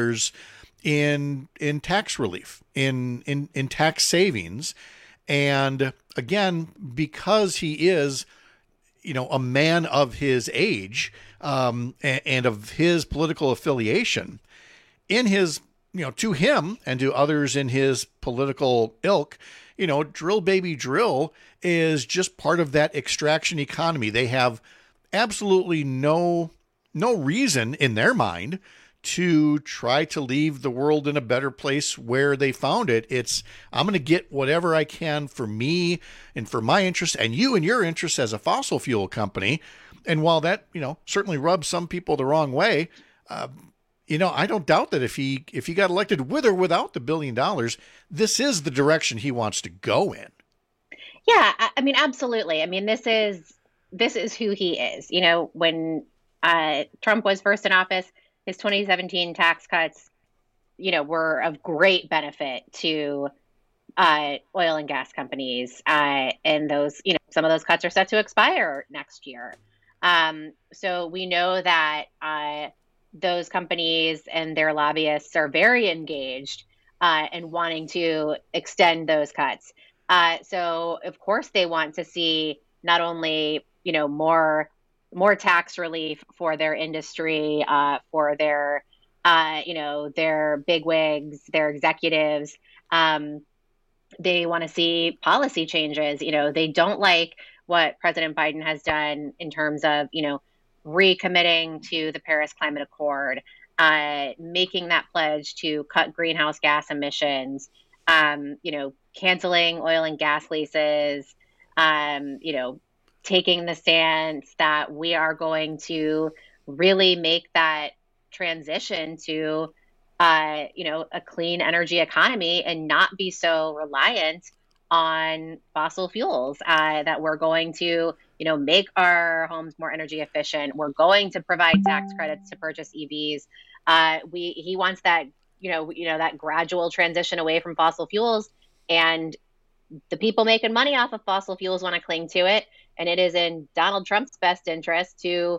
Speaker 20: in tax relief, in tax savings. And again, because he is, a man of his age, and of his political affiliation, in his, to him and to others in his political ilk, drill baby drill is just part of that extraction economy. They have absolutely no reason in their mind to try to leave the world in a better place where they found it. It's, I'm going to get whatever I can for me and for my interest and you and your interests as a fossil fuel company. And while that, certainly rubs some people the wrong way, I don't doubt that if he got elected with or without the $1 billion, this is the direction he wants to go in.
Speaker 2: Yeah, I mean, absolutely. I mean, this is who he is. When Trump was first in office, his 2017 tax cuts, were of great benefit to oil and gas companies. And those, some of those cuts are set to expire next year. So we know that those companies and their lobbyists are very engaged in wanting to extend those cuts. So of course they want to see not only, more tax relief for their industry, for their, their bigwigs, their executives. They want to see policy changes. They don't like what President Biden has done in terms of, recommitting to the Paris Climate Accord, making that pledge to cut greenhouse gas emissions, canceling oil and gas leases, taking the stance that we are going to really make that transition to, a clean energy economy and not be so reliant on fossil fuels, that we're going to, make our homes more energy efficient. We're going to provide tax credits to purchase EVs. He wants that, that gradual transition away from fossil fuels, and the people making money off of fossil fuels want to cling to it. And it is in Donald Trump's best interest to,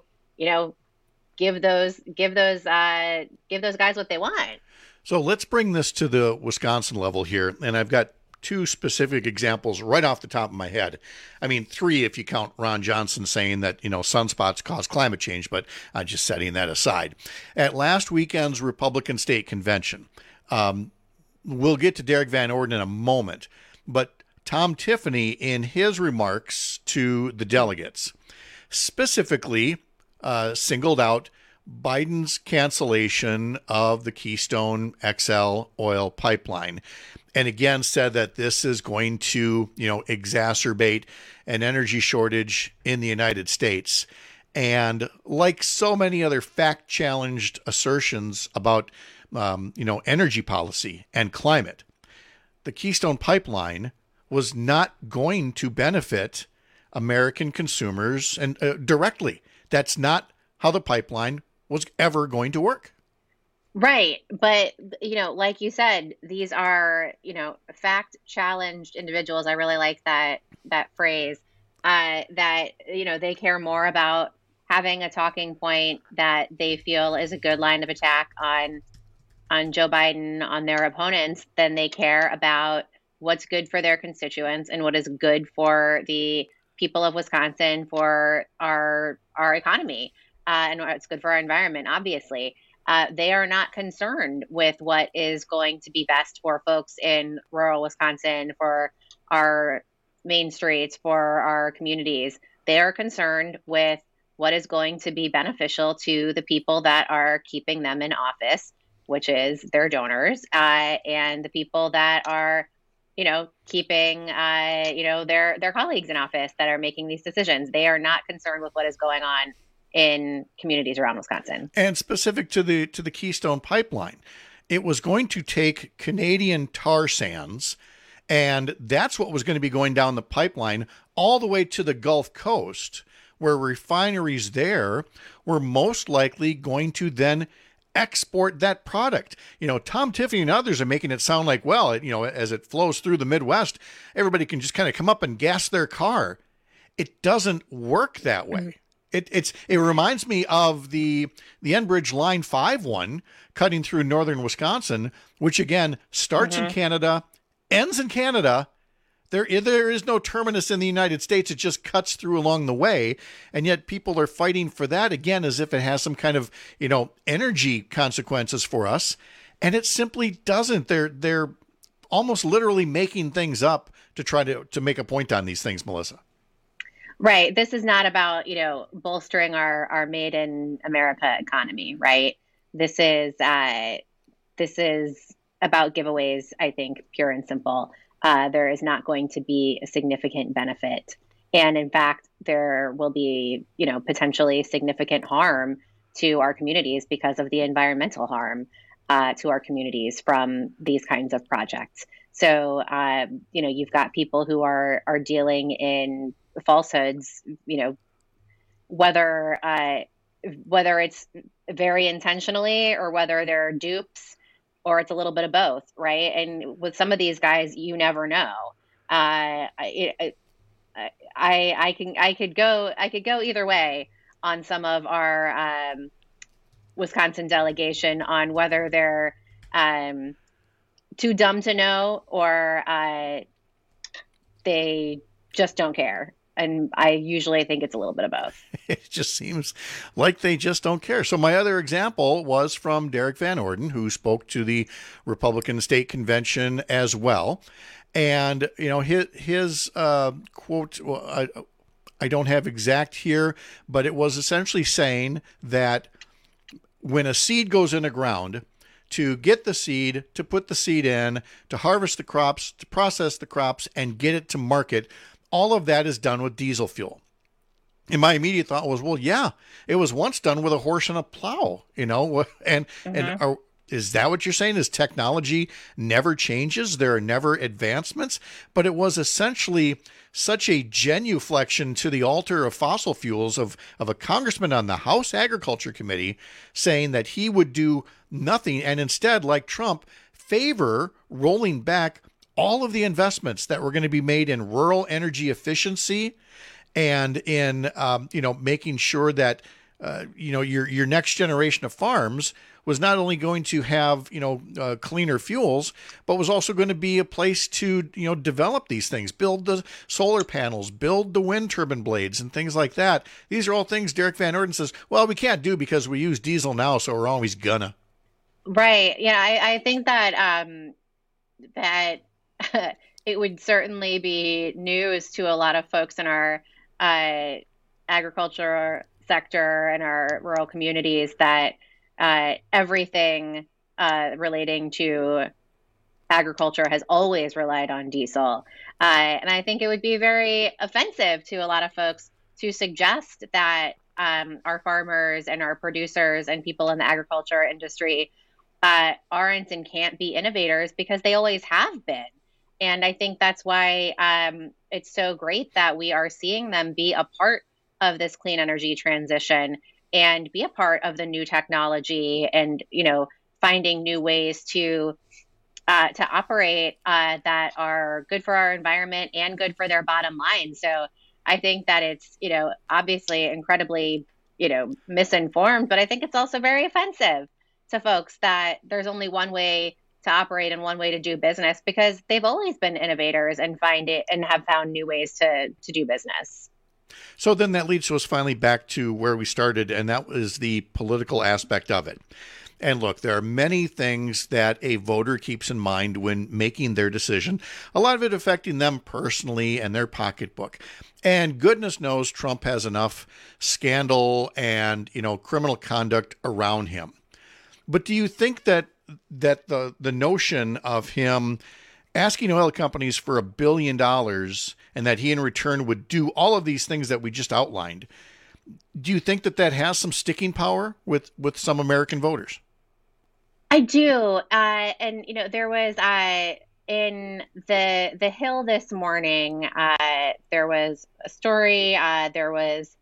Speaker 2: give those guys what they want.
Speaker 20: So let's bring this to the Wisconsin level here. And I've got two specific examples right off the top of my head. I mean, three if you count Ron Johnson saying that, sunspots cause climate change, but I'm just setting that aside. At last weekend's Republican State Convention, we'll get to Derek Van Orden in a moment, but Tom Tiffany, in his remarks to the delegates, specifically singled out Biden's cancellation of the Keystone XL oil pipeline, and again said that this is going to, exacerbate an energy shortage in the United States. And like so many other fact-challenged assertions about, energy policy and climate, the Keystone pipeline was not going to benefit American consumers and directly. That's not how the pipeline was ever going to work.
Speaker 2: Right. But, like you said, these are, fact challenged individuals. I really like that phrase, that, they care more about having a talking point that they feel is a good line of attack on Joe Biden, on their opponents, than they care about what's good for their constituents and what is good for the people of Wisconsin, for our economy, and what's good for our environment. Obviously, they are not concerned with what is going to be best for folks in rural Wisconsin, for our main streets, for our communities. They are concerned with what is going to be beneficial to the people that are keeping them in office, which is their donors, and the people that are, keeping, their colleagues in office that are making these decisions. They are not concerned with what is going on in communities around Wisconsin.
Speaker 20: And specific to the Keystone pipeline, it was going to take Canadian tar sands, and that's what was going to be going down the pipeline all the way to the Gulf Coast, where refineries there were most likely going to then export that product. Tom Tiffany and others are making it sound like, well, as it flows through the Midwest, everybody can just kind of come up and gas their car. It doesn't work that way. It reminds me of the Enbridge Line 5 one cutting through northern Wisconsin, which again starts in Canada, ends in Canada. There is no terminus in the United States. It just cuts through along the way. And yet people are fighting for that again, as if it has some kind of, energy consequences for us. And it simply doesn't. They're almost literally making things up to try to make a point on these things, Melissa.
Speaker 2: Right. This is not about, bolstering our made in America economy, right? This is about giveaways, I think, pure and simple. There is not going to be a significant benefit. And in fact, there will be, potentially significant harm to our communities because of the environmental harm to our communities from these kinds of projects. So, you've got people who are dealing in falsehoods, whether it's very intentionally or whether they're dupes, or it's a little bit of both, right? And with some of these guys, you never know. I could go either way on some of our Wisconsin delegation on whether they're too dumb to know or they just don't care. And I usually think it's a little bit of both.
Speaker 20: It just seems like they just don't care. So my other example was from Derek Van Orden, who spoke to the Republican State Convention as well. And, his quote, I don't have exact here, but it was essentially saying that when a seed goes in the ground, to get the seed, to put the seed in, to harvest the crops, to process the crops, and get it to market, all of that is done with diesel fuel. And my immediate thought was, well, yeah, it was once done with a horse and a plow, and Is that what you're saying? Is technology never changes? There are never advancements? But it was essentially such a genuflection to the altar of fossil fuels of a congressman on the House Agriculture Committee saying that he would do nothing and instead, like Trump, favor rolling back all of the investments that were going to be made in rural energy efficiency and in, making sure that, your next generation of farms was not only going to have, cleaner fuels, but was also going to be a place to, develop these things, build the solar panels, build the wind turbine blades and things like that. These are all things Derek Van Orden says, well, we can't do because we use diesel now, so we're always gonna.
Speaker 2: Right. Yeah, I think that that it would certainly be news to a lot of folks in our agriculture sector and our rural communities that everything relating to agriculture has always relied on diesel. And I think it would be very offensive to a lot of folks to suggest that our farmers and our producers and people in the agriculture industry aren't and can't be innovators, because they always have been. And I think that's why it's so great that we are seeing them be a part of this clean energy transition and be a part of the new technology and, finding new ways to operate that are good for our environment and good for their bottom line. So I think that it's, obviously incredibly, misinformed, but I think it's also very offensive to folks that there's only one way to operate and one way to do business, because they've always been innovators and have found new ways to do business.
Speaker 20: So then that leads us finally back to where we started, and that was the political aspect of it. And look, there are many things that a voter keeps in mind when making their decision, a lot of it affecting them personally and their pocketbook. And goodness knows Trump has enough scandal and, criminal conduct around him. But do you think that the notion of him asking oil companies for $1 billion and that he in return would do all of these things that we just outlined, do you think that has some sticking power with some American voters?
Speaker 2: I do. And, there was in the Hill this morning, there was a story, there was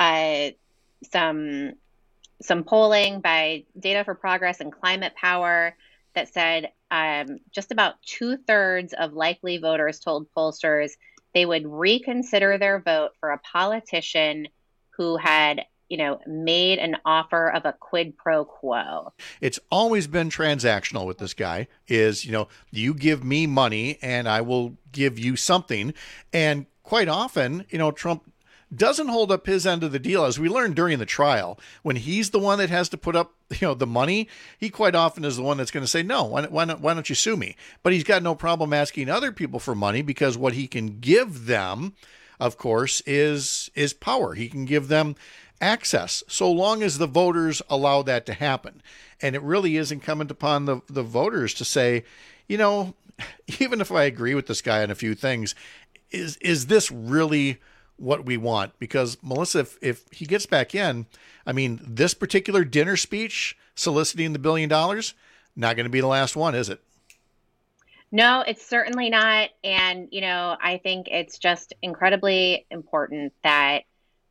Speaker 2: some polling by Data for Progress and Climate Power that said just about 2/3 of likely voters told pollsters they would reconsider their vote for a politician who had, made an offer of a quid pro quo.
Speaker 20: It's always been transactional with this guy is, you give me money and I will give you something. And quite often, Trump doesn't hold up his end of the deal, as we learned during the trial. When he's the one that has to put up, the money, he quite often is the one that's going to say, no, why don't you sue me? But he's got no problem asking other people for money, because what he can give them, of course, is power. He can give them access, so long as the voters allow that to happen. And it really is incumbent upon the voters to say, even if I agree with this guy on a few things, is this really what we want? Because Melissa, if he gets back in, this particular dinner speech soliciting the $1 billion, not going to be the last one, is it?
Speaker 2: No, it's certainly not. And, I think it's just incredibly important that,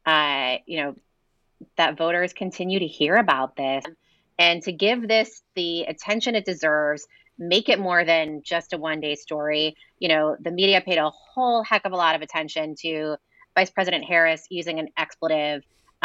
Speaker 2: that voters continue to hear about this and to give this the attention it deserves, make it more than just a one-day story. The media paid a whole heck of a lot of attention to Vice President Harris using an expletive.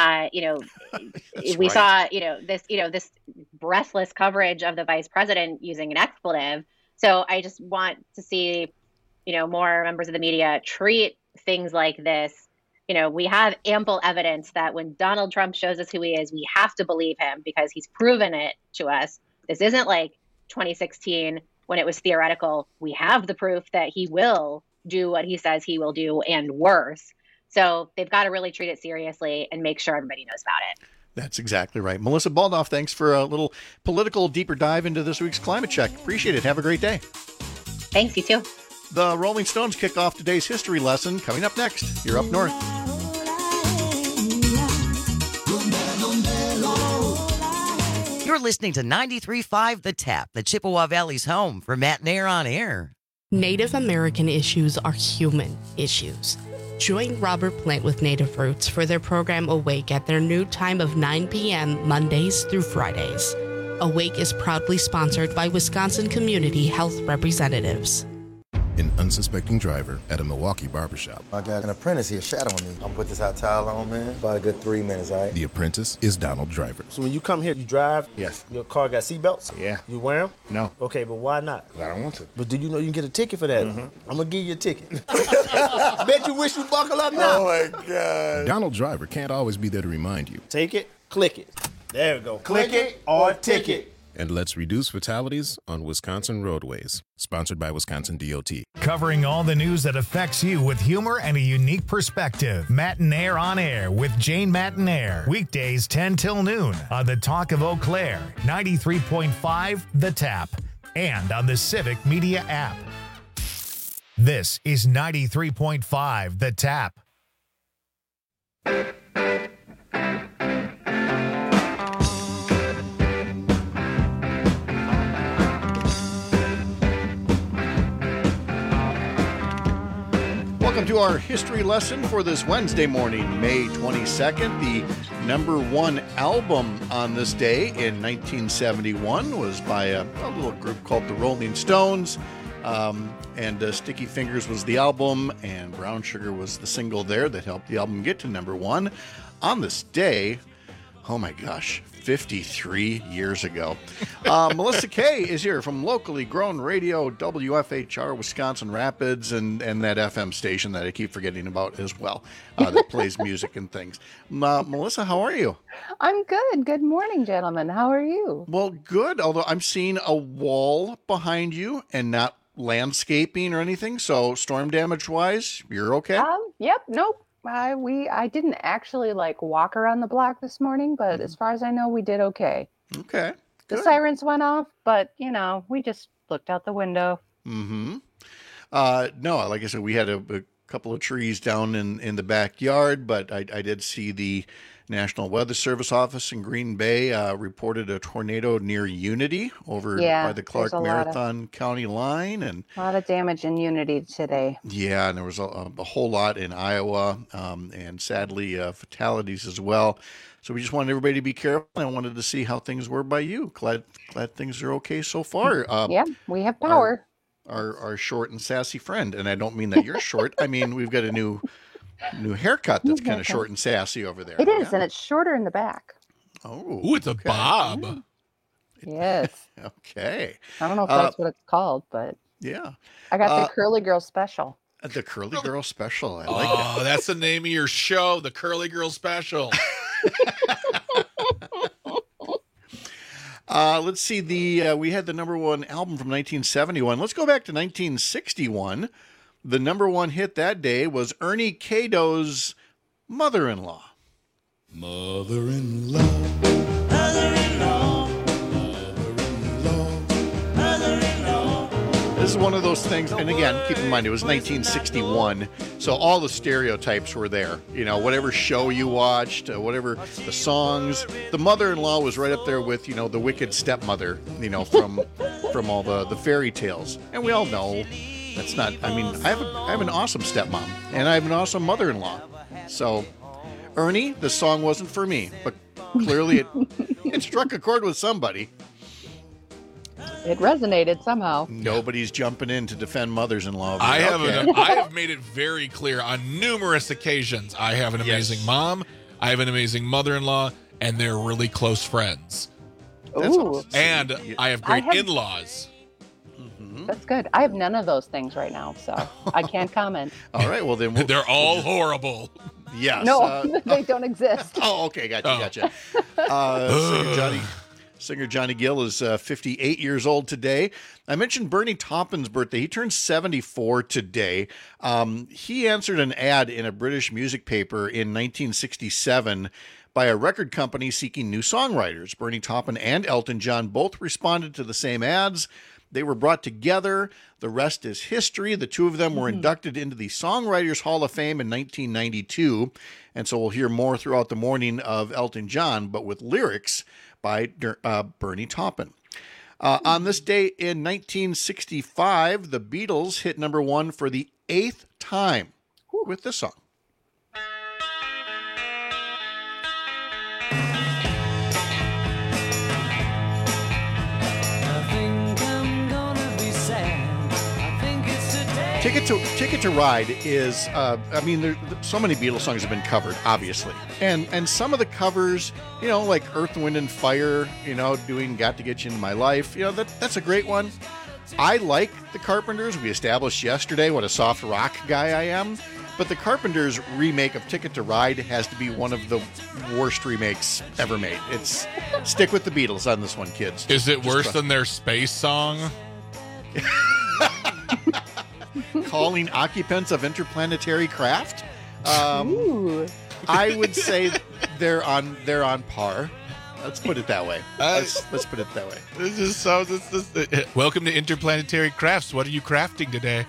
Speaker 2: We saw, this breathless coverage of the vice president using an expletive. So I just want to see, more members of the media treat things like this. We have ample evidence that when Donald Trump shows us who he is, we have to believe him because he's proven it to us. This isn't like 2016 when it was theoretical. We have the proof that he will do what he says he will do and worse. So they've got to really treat it seriously and make sure everybody knows about it.
Speaker 20: That's exactly right. Melissa Baldoff, thanks for a little political deeper dive into this week's Climate Check. Appreciate it. Have a great day.
Speaker 2: Thanks, you too.
Speaker 20: The Rolling Stones kick off today's history lesson coming up next. You're Up North.
Speaker 3: You're listening to 93.5 The Tap, the Chippewa Valley's home for Matt Nair on Air.
Speaker 7: Native American issues are human issues. Join Robert Plant with Native Roots for their program Awake at their new time of 9 p.m. Mondays through Fridays. Awake is proudly sponsored by Wisconsin Community Health Representatives.
Speaker 25: An unsuspecting driver at a Milwaukee barbershop.
Speaker 9: I got an apprentice here shadowing me. I'm gonna put this hot towel on, man. About a good 3 minutes, all right?
Speaker 25: The apprentice is Donald Driver.
Speaker 9: So when you come here, you drive?
Speaker 25: Yes.
Speaker 9: Your car got seatbelts?
Speaker 25: Yeah.
Speaker 9: You wear them?
Speaker 25: No.
Speaker 9: Okay, but why not?
Speaker 25: I don't want to.
Speaker 9: But do you know you can get a ticket for that? I'm gonna give you a ticket. Bet you wish you buckle up now. Oh my God.
Speaker 25: Donald Driver can't always be there to remind you.
Speaker 9: Take it, click it. There we go. Click it or ticket.
Speaker 25: And let's reduce fatalities on Wisconsin roadways. Sponsored by Wisconsin DOT.
Speaker 1: Covering all the news that affects you with humor and a unique perspective. Matt and Air on Air with Jane Matt and Air. Weekdays 10 till noon on the Talk of Eau Claire, 93.5 The Tap, and on the Civic Media app. This is 93.5 The Tap.
Speaker 20: Welcome to our history lesson for this Wednesday morning, May 22nd. The number one album on this day in 1971 was by a little group called the Rolling Stones. And Sticky Fingers was the album, and Brown Sugar was the single there that helped the album get to number one. On this day, oh my gosh, 53 years ago. Melissa Kay is here from locally grown radio, WFHR, Wisconsin Rapids, and that FM station that I keep forgetting about as well, that plays music and things. Melissa, how are you?
Speaker 10: I'm good. Good morning, gentlemen. How are you?
Speaker 20: Well, good, although I'm seeing a wall behind you and not landscaping or anything, so storm damage-wise, you're okay?
Speaker 10: Yep, nope. I didn't actually walk around the block this morning, but as far as I know, we did okay.
Speaker 20: Okay.
Speaker 10: The sirens went off, but we just looked out the window.
Speaker 20: Mm-hmm. No, like I said, we had a couple of trees down in the backyard, but I did see the National Weather Service office in Green Bay reported a tornado near Unity over by the Clark Marathon County line, and
Speaker 10: a lot of damage in Unity today.
Speaker 20: Yeah, and there was a whole lot in Iowa, and sadly fatalities as well. So we just wanted everybody to be careful. I wanted to see how things were by you. Glad things are okay so far.
Speaker 10: Yeah, we have power.
Speaker 20: Our short and sassy friend, and I don't mean that you're short. I mean we've got a new haircut that's kind of short and sassy over there.
Speaker 10: It is, and it's shorter in the back.
Speaker 20: Oh,
Speaker 18: it's a bob.
Speaker 10: Yes.
Speaker 20: Okay.
Speaker 10: I don't know if that's what it's called, but
Speaker 20: yeah.
Speaker 10: I got the Curly Girl Special.
Speaker 20: The Curly Girl Special. I like that.
Speaker 18: Oh, that's the name of your show, the Curly Girl Special.
Speaker 20: Let's see. We had the number one album from 1971. Let's go back to 1961. The number one hit that day was Ernie Cado's Mother-in-Law.
Speaker 9: Mother-in-law, mother-in-law, mother-in-law, mother-in-law.
Speaker 20: This is one of those things, and again, keep in mind, it was 1961, so all the stereotypes were there. Whatever show you watched, whatever the songs, the mother-in-law was right up there with, the wicked stepmother, from all the fairy tales. And we all know that's not, I have an awesome stepmom, and I have an awesome mother-in-law. So, Ernie, the song wasn't for me, but clearly it struck a chord with somebody.
Speaker 10: It resonated somehow.
Speaker 20: Nobody's jumping in to defend mothers-in-law.
Speaker 18: I have made it very clear on numerous occasions. I have an amazing mom. I have an amazing mother-in-law, and they're really close friends.
Speaker 10: Ooh.
Speaker 18: And I have great in-laws.
Speaker 10: That's good. I have none of those things right now, so I can't comment.
Speaker 20: All right, well then
Speaker 18: they're all horrible.
Speaker 20: Yes.
Speaker 10: No, they don't exist.
Speaker 20: Oh, okay, gotcha. Singer Johnny Gill is 58 years old today. I mentioned Bernie Taupin's birthday. He turns 74 today. He answered an ad in a British music paper in 1967 by a record company seeking new songwriters. Bernie Taupin and Elton John both responded to the same ads. They were brought together. The rest is history. The two of them were inducted into the Songwriters Hall of Fame in 1992. And so we'll hear more throughout the morning of Elton John, but with lyrics by Bernie Taupin. On this day in 1965, the Beatles hit number 1 for the 8th time with this song. Ticket to Ride is, there's so many Beatles songs have been covered, obviously. And some of the covers, like Earth, Wind, and Fire, doing Got to Get You Into My Life, that's a great one. I like the Carpenters. We established yesterday what a soft rock guy I am. But the Carpenters remake of Ticket to Ride has to be one of the worst remakes ever made. It's stick with the Beatles on this one, kids.
Speaker 18: Is it worse than their space song?
Speaker 20: Calling occupants of interplanetary craft. I would say they're on par. Let's put it that way. Let's put it that way.
Speaker 18: This is so. Welcome to Interplanetary Crafts. What are you crafting today?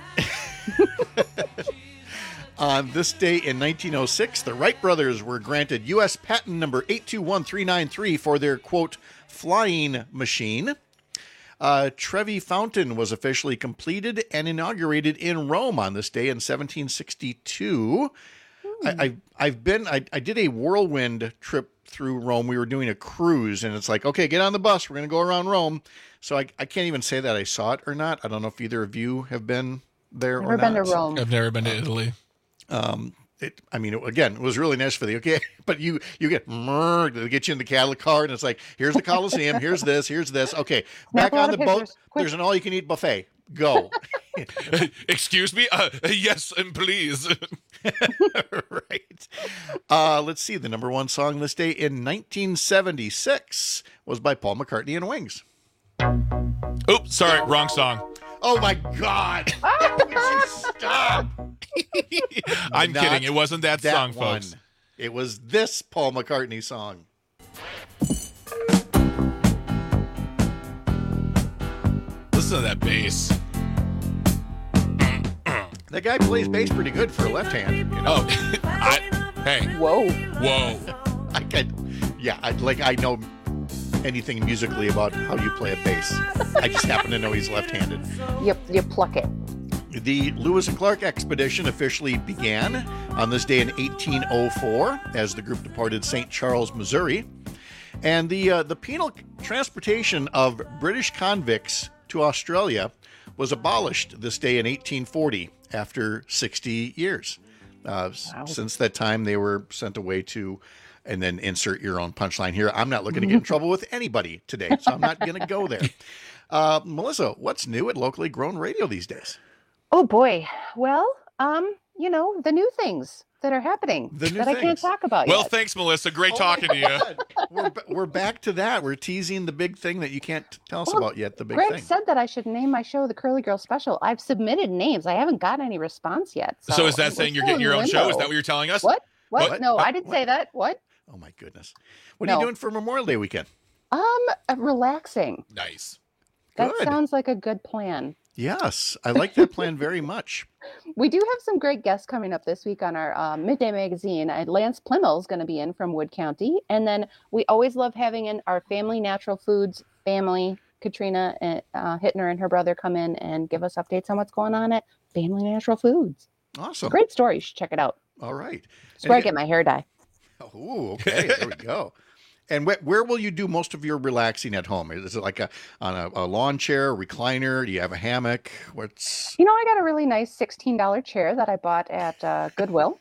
Speaker 20: On this day in 1906, the Wright brothers were granted U.S. patent number 821393 for their, quote, flying machine. Trevi Fountain was officially completed and inaugurated in Rome on this day in 1762. I did a whirlwind trip through Rome. We were doing a cruise, and it's like, okay, get on the bus. We're going to go around Rome. So I can't even say that I saw it or not. I don't know if either of you have been there or not.
Speaker 10: Never been to Rome.
Speaker 18: I've never been to Italy.
Speaker 20: It was really nice for the, okay, but you get you in the Cadillac car, and it's like, here's the Coliseum, here's this. Okay, back on the boat, there's an all-you-can-eat buffet. Go.
Speaker 18: Excuse me? Yes, and please.
Speaker 20: Right. Let's see. The number 1 song this day in 1976 was by Paul McCartney and Wings.
Speaker 18: Oops, sorry, wrong song.
Speaker 20: Oh, my God. Would you stop?
Speaker 18: I'm kidding. It wasn't that song,
Speaker 20: one.
Speaker 18: Folks.
Speaker 20: It was this Paul McCartney song.
Speaker 18: Listen to that bass.
Speaker 20: That guy plays bass pretty good for a left hand.
Speaker 18: Oh, hey.
Speaker 10: Whoa.
Speaker 20: I know anything musically about how you play a bass. I just happen to know he's left-handed.
Speaker 10: You pluck it.
Speaker 20: The Lewis and Clark expedition officially began on this day in 1804 as the group departed St. Charles, Missouri. And the penal transportation of British convicts to Australia was abolished this day in 1840 after 60 years. Wow. Since that time, they were sent away to, and then insert your own punchline here. I'm not looking to get in trouble with anybody today, so I'm not going to go there. Melissa, what's new at Locally Grown Radio these days?
Speaker 10: Oh, boy. Well, the new things that are happening I can't talk about
Speaker 18: Well,
Speaker 10: yet.
Speaker 18: thanks, Melissa. Great talking to you.
Speaker 20: We're back to that. We're teasing the big thing that you can't tell us about yet, the big
Speaker 10: Greg
Speaker 20: thing.
Speaker 10: said that I should name my show the Curly Girl Special. I've submitted names. I haven't gotten any response yet.
Speaker 18: So is that saying you're getting your own show? Is that what you're telling us?
Speaker 10: What? No, I didn't say that. What?
Speaker 20: Oh, my goodness. What are you doing for Memorial Day weekend?
Speaker 10: Relaxing.
Speaker 18: Nice.
Speaker 10: That sounds like a good plan.
Speaker 20: Yes, I like that plan very much.
Speaker 10: We do have some great guests coming up this week on our Midday Magazine. Lance Plimmel is going to be in from Wood County. And then we always love having in our Family Natural Foods family, Katrina Hittner and her brother come in and give us updates on what's going on at Family Natural Foods.
Speaker 20: Awesome.
Speaker 10: Great story. You should check it out.
Speaker 20: All right.
Speaker 10: It's where I get my hair dye.
Speaker 20: Oh, okay. There we go. And where will you do most of your relaxing at home? Is it like on a lawn chair, a recliner? Do you have a hammock?
Speaker 10: I got a really nice $16 chair that I bought at Goodwill.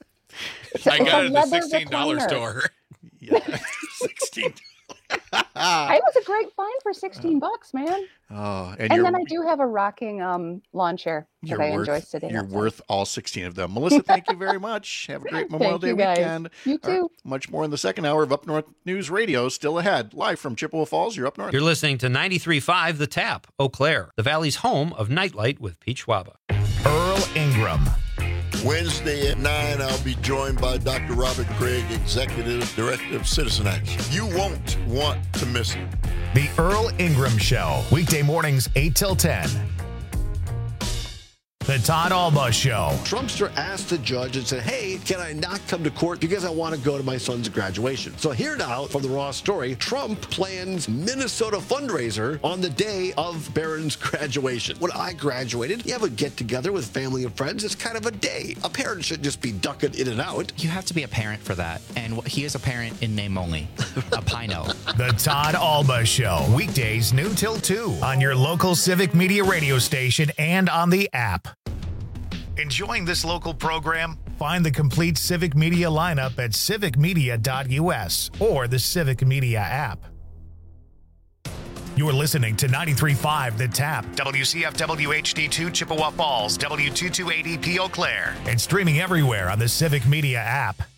Speaker 18: I got it at the $16 store.
Speaker 20: Yeah, $16.
Speaker 10: It was a great find for $16, man.
Speaker 20: Oh,
Speaker 10: and then I do have a rocking lawn chair that I enjoy sitting.
Speaker 20: You're worth all 16 of them. Melissa, thank you very much. Have a great Memorial Day weekend.
Speaker 10: You too.
Speaker 20: Much more in the second hour of Up North News Radio. Still ahead, live from Chippewa Falls. You're up north.
Speaker 11: You're listening to 93.5 The Tap, Eau Claire, the Valley's home of Nightlight with Pete Schwaba.
Speaker 1: Earl Ingram.
Speaker 12: Wednesday at 9, I'll be joined by Dr. Robert Craig, Executive Director of Citizen Action. You won't want to miss it.
Speaker 1: The Earl Ingram Show, weekday mornings 8 till 10. The Todd Alba Show.
Speaker 21: Trumpster asked the judge and said, hey, can I not come to court because I want to go to my son's graduation? So here now from the Raw story, Trump plans Minnesota fundraiser on the day of Barron's graduation. When I graduated, you have a get-together with family and friends. It's kind of a day. A parent should just be ducking in and out.
Speaker 28: You have to be a parent for that. And he is a parent in name only. A Pino.
Speaker 1: The Todd Alba Show. Weekdays noon till 2 on your local Civic Media radio station and on the app. Enjoying this local program? Find the complete Civic Media lineup at civicmedia.us or the Civic Media app. You're listening to 93.5 The Tap, WCFW HD2 Chippewa Falls, W228EP Eau Claire, and streaming everywhere on the Civic Media app.